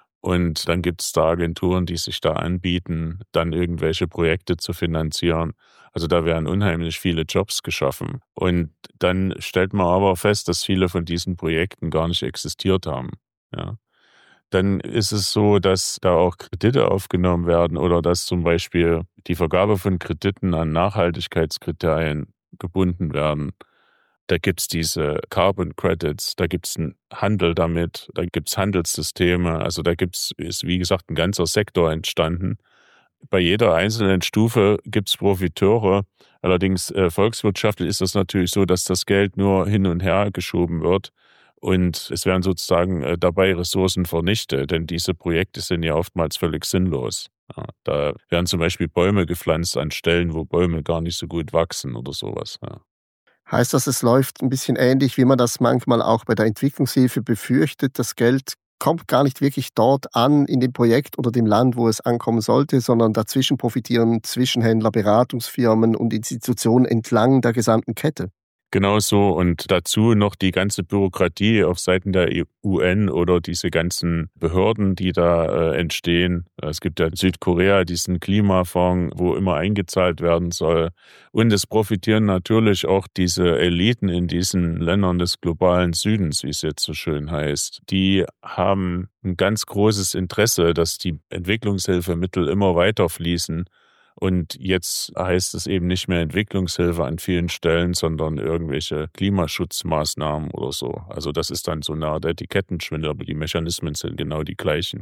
Und dann gibt es da Agenturen, die sich da anbieten, dann irgendwelche Projekte zu finanzieren. Also da werden unheimlich viele Jobs geschaffen. Und dann stellt man aber fest, dass viele von diesen Projekten gar nicht existiert haben. Ja. Dann ist es so, dass da auch Kredite aufgenommen werden oder dass zum Beispiel die Vergabe von Krediten an Nachhaltigkeitskriterien gebunden werden. Da gibt's diese Carbon Credits, da gibt's einen Handel damit, da gibt's Handelssysteme, also da gibt's, ist wie gesagt ein ganzer Sektor entstanden. Bei jeder einzelnen Stufe gibt's Profiteure. Allerdings äh, volkswirtschaftlich ist das natürlich so, dass das Geld nur hin und her geschoben wird und es werden sozusagen äh, dabei Ressourcen vernichtet, denn diese Projekte sind ja oftmals völlig sinnlos. Ja, da werden zum Beispiel Bäume gepflanzt an Stellen, wo Bäume gar nicht so gut wachsen oder sowas. Ja. Heißt das, es läuft ein bisschen ähnlich, wie man das manchmal auch bei der Entwicklungshilfe befürchtet? Das Geld kommt gar nicht wirklich dort an, in dem Projekt oder dem Land, wo es ankommen sollte, sondern dazwischen profitieren Zwischenhändler, Beratungsfirmen und Institutionen entlang der gesamten Kette. Genau so, und dazu noch die ganze Bürokratie auf Seiten der U N oder diese ganzen Behörden, die da äh, entstehen. Es gibt ja in Südkorea diesen Klimafonds, wo immer eingezahlt werden soll. Und es profitieren natürlich auch diese Eliten in diesen Ländern des globalen Südens, wie es jetzt so schön heißt. Die haben ein ganz großes Interesse, dass die Entwicklungshilfemittel immer weiter fließen. Und jetzt heißt es eben nicht mehr Entwicklungshilfe an vielen Stellen, sondern irgendwelche Klimaschutzmaßnahmen oder so. Also das ist dann so eine Art Etikettenschwindel, aber die Mechanismen sind genau die gleichen.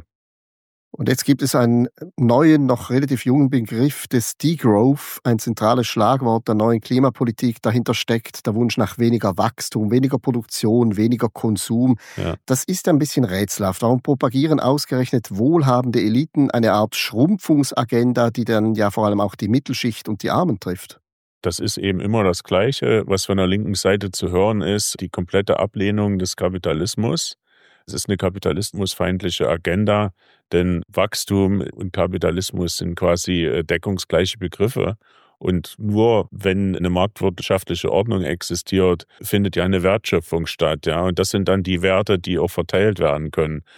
Und jetzt gibt es einen neuen, noch relativ jungen Begriff des Degrowth, ein zentrales Schlagwort der neuen Klimapolitik. Dahinter steckt der Wunsch nach weniger Wachstum, weniger Produktion, weniger Konsum. Ja. Das ist ein bisschen rätselhaft. Warum propagieren ausgerechnet wohlhabende Eliten eine Art Schrumpfungsagenda, die dann ja vor allem auch die Mittelschicht und die Armen trifft? Das ist eben immer das Gleiche, was von der linken Seite zu hören ist, die komplette Ablehnung des Kapitalismus. Es ist eine kapitalismusfeindliche Agenda, denn Wachstum und Kapitalismus sind quasi deckungsgleiche Begriffe. Und nur wenn eine marktwirtschaftliche Ordnung existiert, findet ja eine Wertschöpfung statt. Ja? Und das sind dann die Werte, die auch verteilt werden können.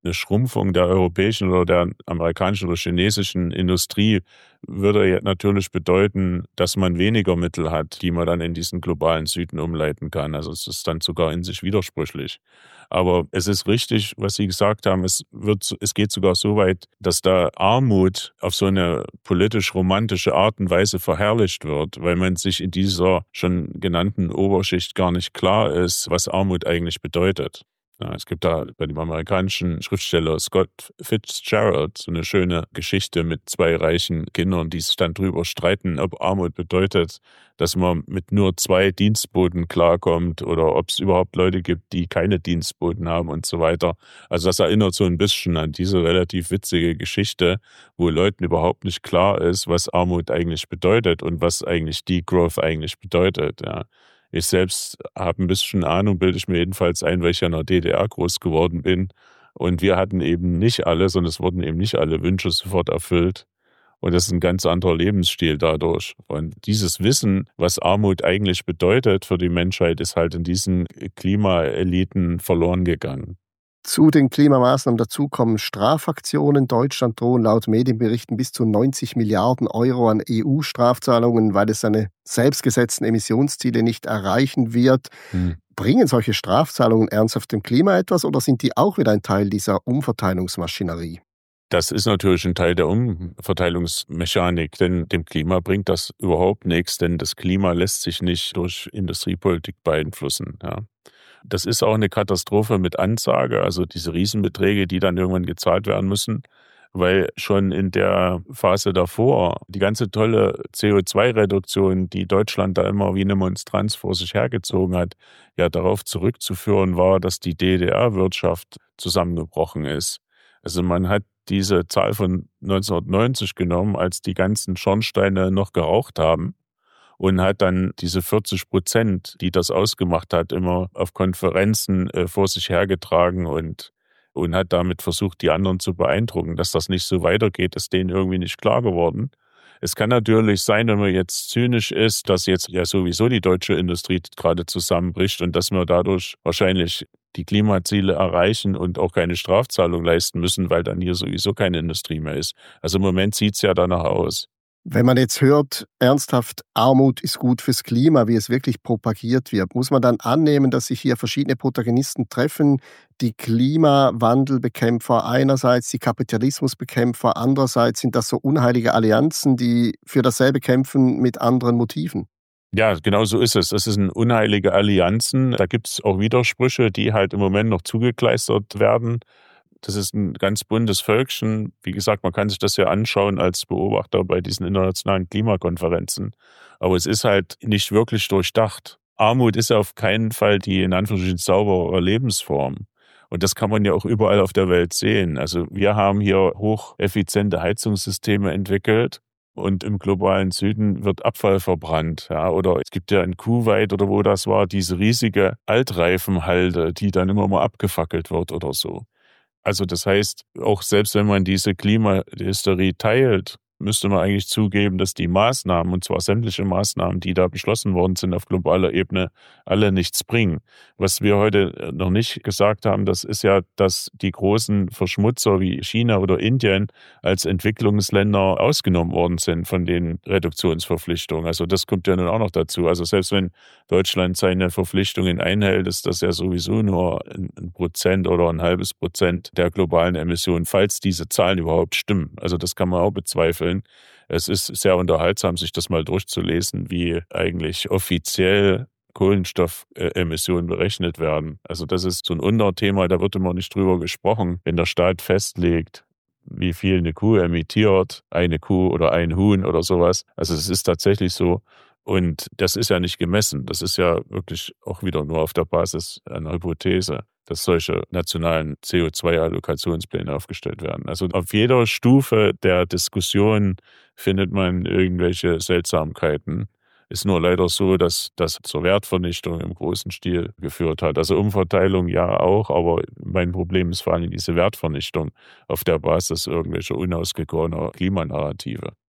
eine Schrumpfung der europäischen oder der amerikanischen oder chinesischen Industrie würde ja natürlich bedeuten, dass man weniger Mittel hat, die man dann in diesen globalen Süden umleiten kann. Also es ist dann sogar in sich widersprüchlich. Aber es ist richtig, was Sie gesagt haben, es wird, es geht sogar so weit, dass da Armut auf so eine politisch-romantische Art und Weise verherrlicht wird, weil man sich in dieser schon genannten Oberschicht gar nicht klar ist, was Armut eigentlich bedeutet. Ja, es gibt da bei dem amerikanischen Schriftsteller Scott Fitzgerald so eine schöne Geschichte mit zwei reichen Kindern, die sich dann drüber streiten, ob Armut bedeutet, dass man mit nur zwei Dienstboten klarkommt oder ob es überhaupt Leute gibt, die keine Dienstboten haben und so weiter. Also das erinnert so ein bisschen an diese relativ witzige Geschichte, wo Leuten überhaupt nicht klar ist, was Armut eigentlich bedeutet und was eigentlich Degrowth eigentlich bedeutet, ja. Ich selbst habe ein bisschen Ahnung, bilde ich mir jedenfalls ein, weil ich ja in der D D R groß geworden bin. Und wir hatten eben nicht alle, sondern es wurden eben nicht alle Wünsche sofort erfüllt. Und das ist ein ganz anderer Lebensstil dadurch. Und dieses Wissen, was Armut eigentlich bedeutet für die Menschheit, ist halt in diesen Klimaeliten verloren gegangen. Zu den Klimamaßnahmen dazu kommen Strafaktionen. Deutschland drohen laut Medienberichten bis zu neunzig Milliarden Euro an E U-Strafzahlungen, weil es seine selbstgesetzten Emissionsziele nicht erreichen wird. Hm. Bringen solche Strafzahlungen ernsthaft dem Klima etwas oder sind die auch wieder ein Teil dieser Umverteilungsmaschinerie? Das ist natürlich ein Teil der Umverteilungsmechanik, denn dem Klima bringt das überhaupt nichts, denn das Klima lässt sich nicht durch Industriepolitik beeinflussen, ja. Das ist auch eine Katastrophe mit Ansage, also diese Riesenbeträge, die dann irgendwann gezahlt werden müssen, weil schon in der Phase davor die ganze tolle C O zwei Reduktion, die Deutschland da immer wie eine Monstranz vor sich hergezogen hat, ja darauf zurückzuführen war, dass die D D R-Wirtschaft zusammengebrochen ist. Also man hat diese Zahl von neunzehnhundertneunzig genommen, als die ganzen Schornsteine noch geraucht haben, und hat dann diese vierzig Prozent, die das ausgemacht hat, immer auf Konferenzen äh, vor sich hergetragen und, und hat damit versucht, die anderen zu beeindrucken. Dass das nicht so weitergeht, ist denen irgendwie nicht klar geworden. Es kann natürlich sein, wenn man jetzt zynisch ist, dass jetzt ja sowieso die deutsche Industrie gerade zusammenbricht und dass wir dadurch wahrscheinlich die Klimaziele erreichen und auch keine Strafzahlung leisten müssen, weil dann hier sowieso keine Industrie mehr ist. Also im Moment sieht es ja danach aus. Wenn man jetzt hört, ernsthaft, Armut ist gut fürs Klima, wie es wirklich propagiert wird, muss man dann annehmen, dass sich hier verschiedene Protagonisten treffen, die Klimawandelbekämpfer einerseits, die Kapitalismusbekämpfer andererseits. Sind das so unheilige Allianzen, die für dasselbe kämpfen mit anderen Motiven? Ja, genau so ist es. Es sind unheilige Allianzen. Da gibt es auch Widersprüche, die halt im Moment noch zugekleistert werden. Das ist ein ganz buntes Völkchen. Wie gesagt, man kann sich das ja anschauen als Beobachter bei diesen internationalen Klimakonferenzen. Aber es ist halt nicht wirklich durchdacht. Armut ist ja auf keinen Fall die in Anführungsstrichen saubere Lebensform. Und das kann man ja auch überall auf der Welt sehen. Also wir haben hier hocheffiziente Heizungssysteme entwickelt. Und im globalen Süden wird Abfall verbrannt. Ja, oder es gibt ja in Kuwait oder wo das war, diese riesige Altreifenhalde, die dann immer mal abgefackelt wird oder so. Also das heißt, auch selbst wenn man diese Klimahysterie teilt, müsste man eigentlich zugeben, dass die Maßnahmen, und zwar sämtliche Maßnahmen, die da beschlossen worden sind auf globaler Ebene, alle nichts bringen. Was wir heute noch nicht gesagt haben, das ist ja, dass die großen Verschmutzer wie China oder Indien als Entwicklungsländer ausgenommen worden sind von den Reduktionsverpflichtungen. Also das kommt ja nun auch noch dazu. Also selbst wenn Deutschland seine Verpflichtungen einhält, ist das ja sowieso nur ein Prozent oder ein halbes Prozent der globalen Emissionen, falls diese Zahlen überhaupt stimmen. Also das kann man auch bezweifeln. Es ist sehr unterhaltsam, sich das mal durchzulesen, wie eigentlich offiziell Kohlenstoffemissionen berechnet werden. Also das ist so ein Unterthema, da wird immer nicht drüber gesprochen. Wenn der Staat festlegt, wie viel eine Kuh emittiert, eine Kuh oder ein Huhn oder sowas. Also es ist tatsächlich so. Und das ist ja nicht gemessen. Das ist ja wirklich auch wieder nur auf der Basis einer Hypothese, dass solche nationalen C O zwei Allokationspläne aufgestellt werden. Also auf jeder Stufe der Diskussion findet man irgendwelche Seltsamkeiten. Ist nur leider so, dass das zur Wertvernichtung im großen Stil geführt hat. Also Umverteilung ja auch, aber mein Problem ist vor allem diese Wertvernichtung auf der Basis irgendwelcher unausgegorener Klimanarrative.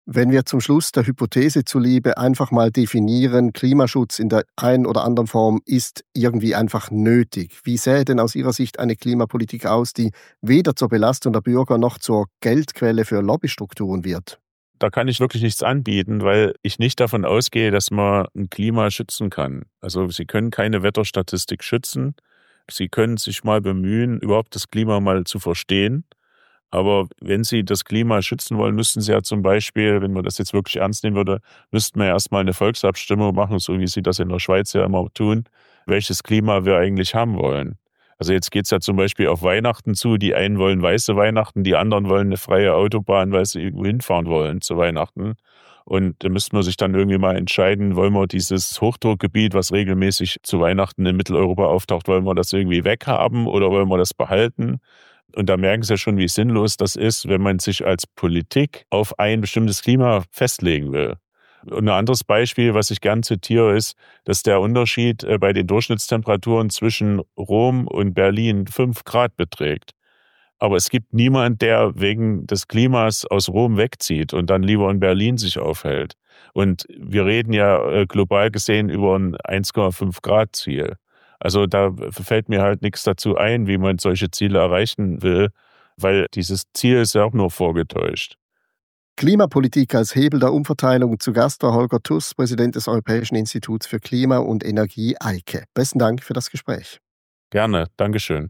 Wenn wir zum Schluss der Hypothese zuliebe einfach mal definieren, Klimaschutz in der einen oder anderen Form ist irgendwie einfach nötig. Wie sähe denn aus Ihrer Sicht eine Klimapolitik aus, die weder zur Belastung der Bürger noch zur Geldquelle für Lobbystrukturen wird? Da kann ich wirklich nichts anbieten, weil ich nicht davon ausgehe, dass man ein Klima schützen kann. Also Sie können keine Wetterstatistik schützen. Sie können sich mal bemühen, überhaupt das Klima mal zu verstehen. Aber wenn Sie das Klima schützen wollen, müssten Sie ja zum Beispiel, wenn man das jetzt wirklich ernst nehmen würde, müssten wir erstmal eine Volksabstimmung machen, so wie Sie das in der Schweiz ja immer tun, welches Klima wir eigentlich haben wollen. Also jetzt geht es ja zum Beispiel auf Weihnachten zu. Die einen wollen weiße Weihnachten, die anderen wollen eine freie Autobahn, weil sie irgendwo hinfahren wollen zu Weihnachten. Und da müsste man sich dann irgendwie mal entscheiden, wollen wir dieses Hochdruckgebiet, was regelmäßig zu Weihnachten in Mitteleuropa auftaucht, wollen wir das irgendwie weghaben oder wollen wir das behalten? Und da merken Sie ja schon, wie sinnlos das ist, wenn man sich als Politik auf ein bestimmtes Klima festlegen will. Und ein anderes Beispiel, was ich gern zitiere, ist, dass der Unterschied bei den Durchschnittstemperaturen zwischen Rom und Berlin fünf Grad beträgt. Aber es gibt niemanden, der wegen des Klimas aus Rom wegzieht und dann lieber in Berlin sich aufhält. Und wir reden ja global gesehen über ein eins Komma fünf Grad Ziel. Also da fällt mir halt nichts dazu ein, wie man solche Ziele erreichen will, weil dieses Ziel ist ja auch nur vorgetäuscht. Klimapolitik als Hebel der Umverteilung. Zu Gast war Holger Tuss, Präsident des Europäischen Instituts für Klima und Energie E I K E. Besten Dank für das Gespräch. Gerne, Dankeschön.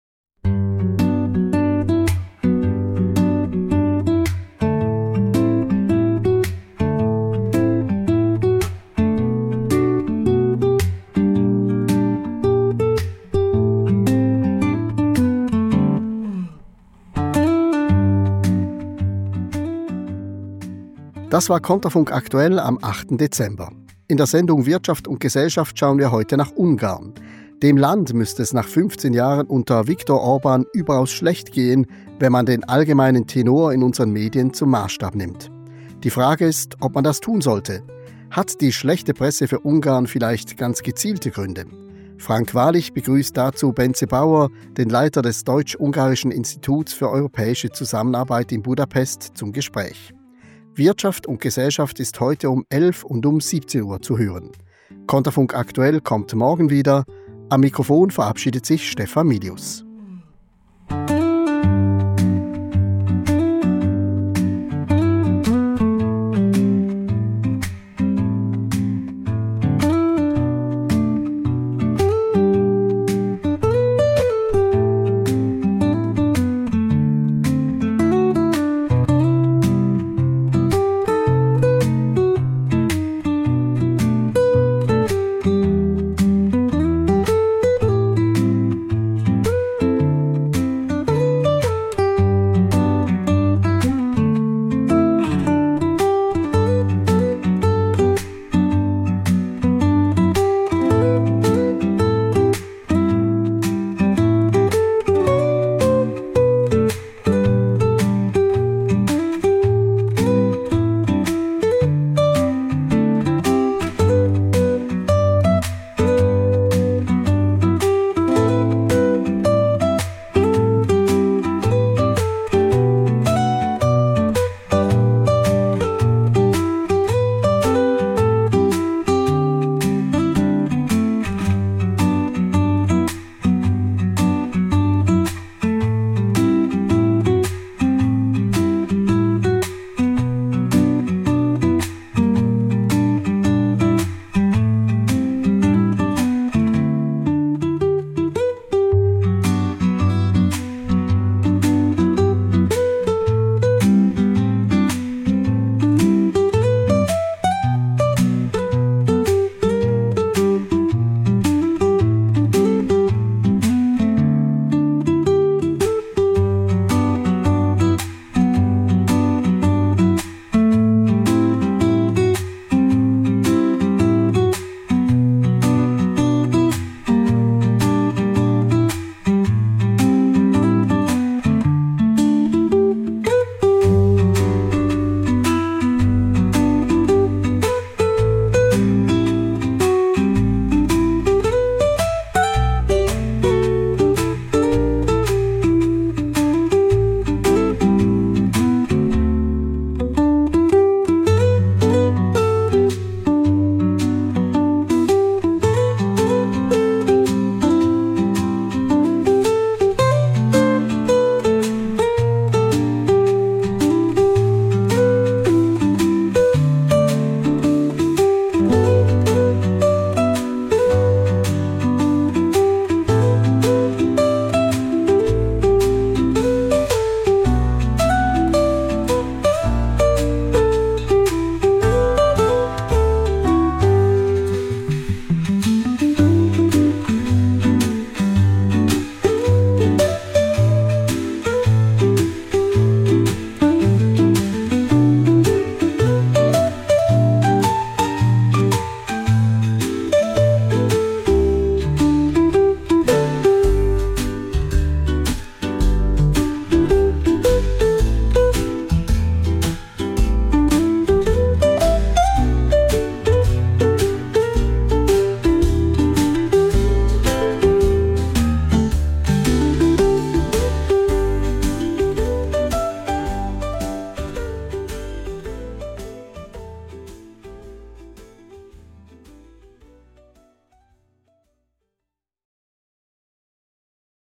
Das war Konterfunk aktuell am achten Dezember. In der Sendung Wirtschaft und Gesellschaft schauen wir heute nach Ungarn. Dem Land müsste es nach fünfzehn Jahren unter Viktor Orban überaus schlecht gehen, wenn man den allgemeinen Tenor in unseren Medien zum Maßstab nimmt. Die Frage ist, ob man das tun sollte. Hat die schlechte Presse für Ungarn vielleicht ganz gezielte Gründe? Frank Wahrlich begrüßt dazu Bence Bauer, den Leiter des Deutsch-Ungarischen Instituts für europäische Zusammenarbeit in Budapest, zum Gespräch. Wirtschaft und Gesellschaft ist heute um elf und um siebzehn Uhr zu hören. Konterfunk aktuell kommt morgen wieder. Am Mikrofon verabschiedet sich Stefan Milius.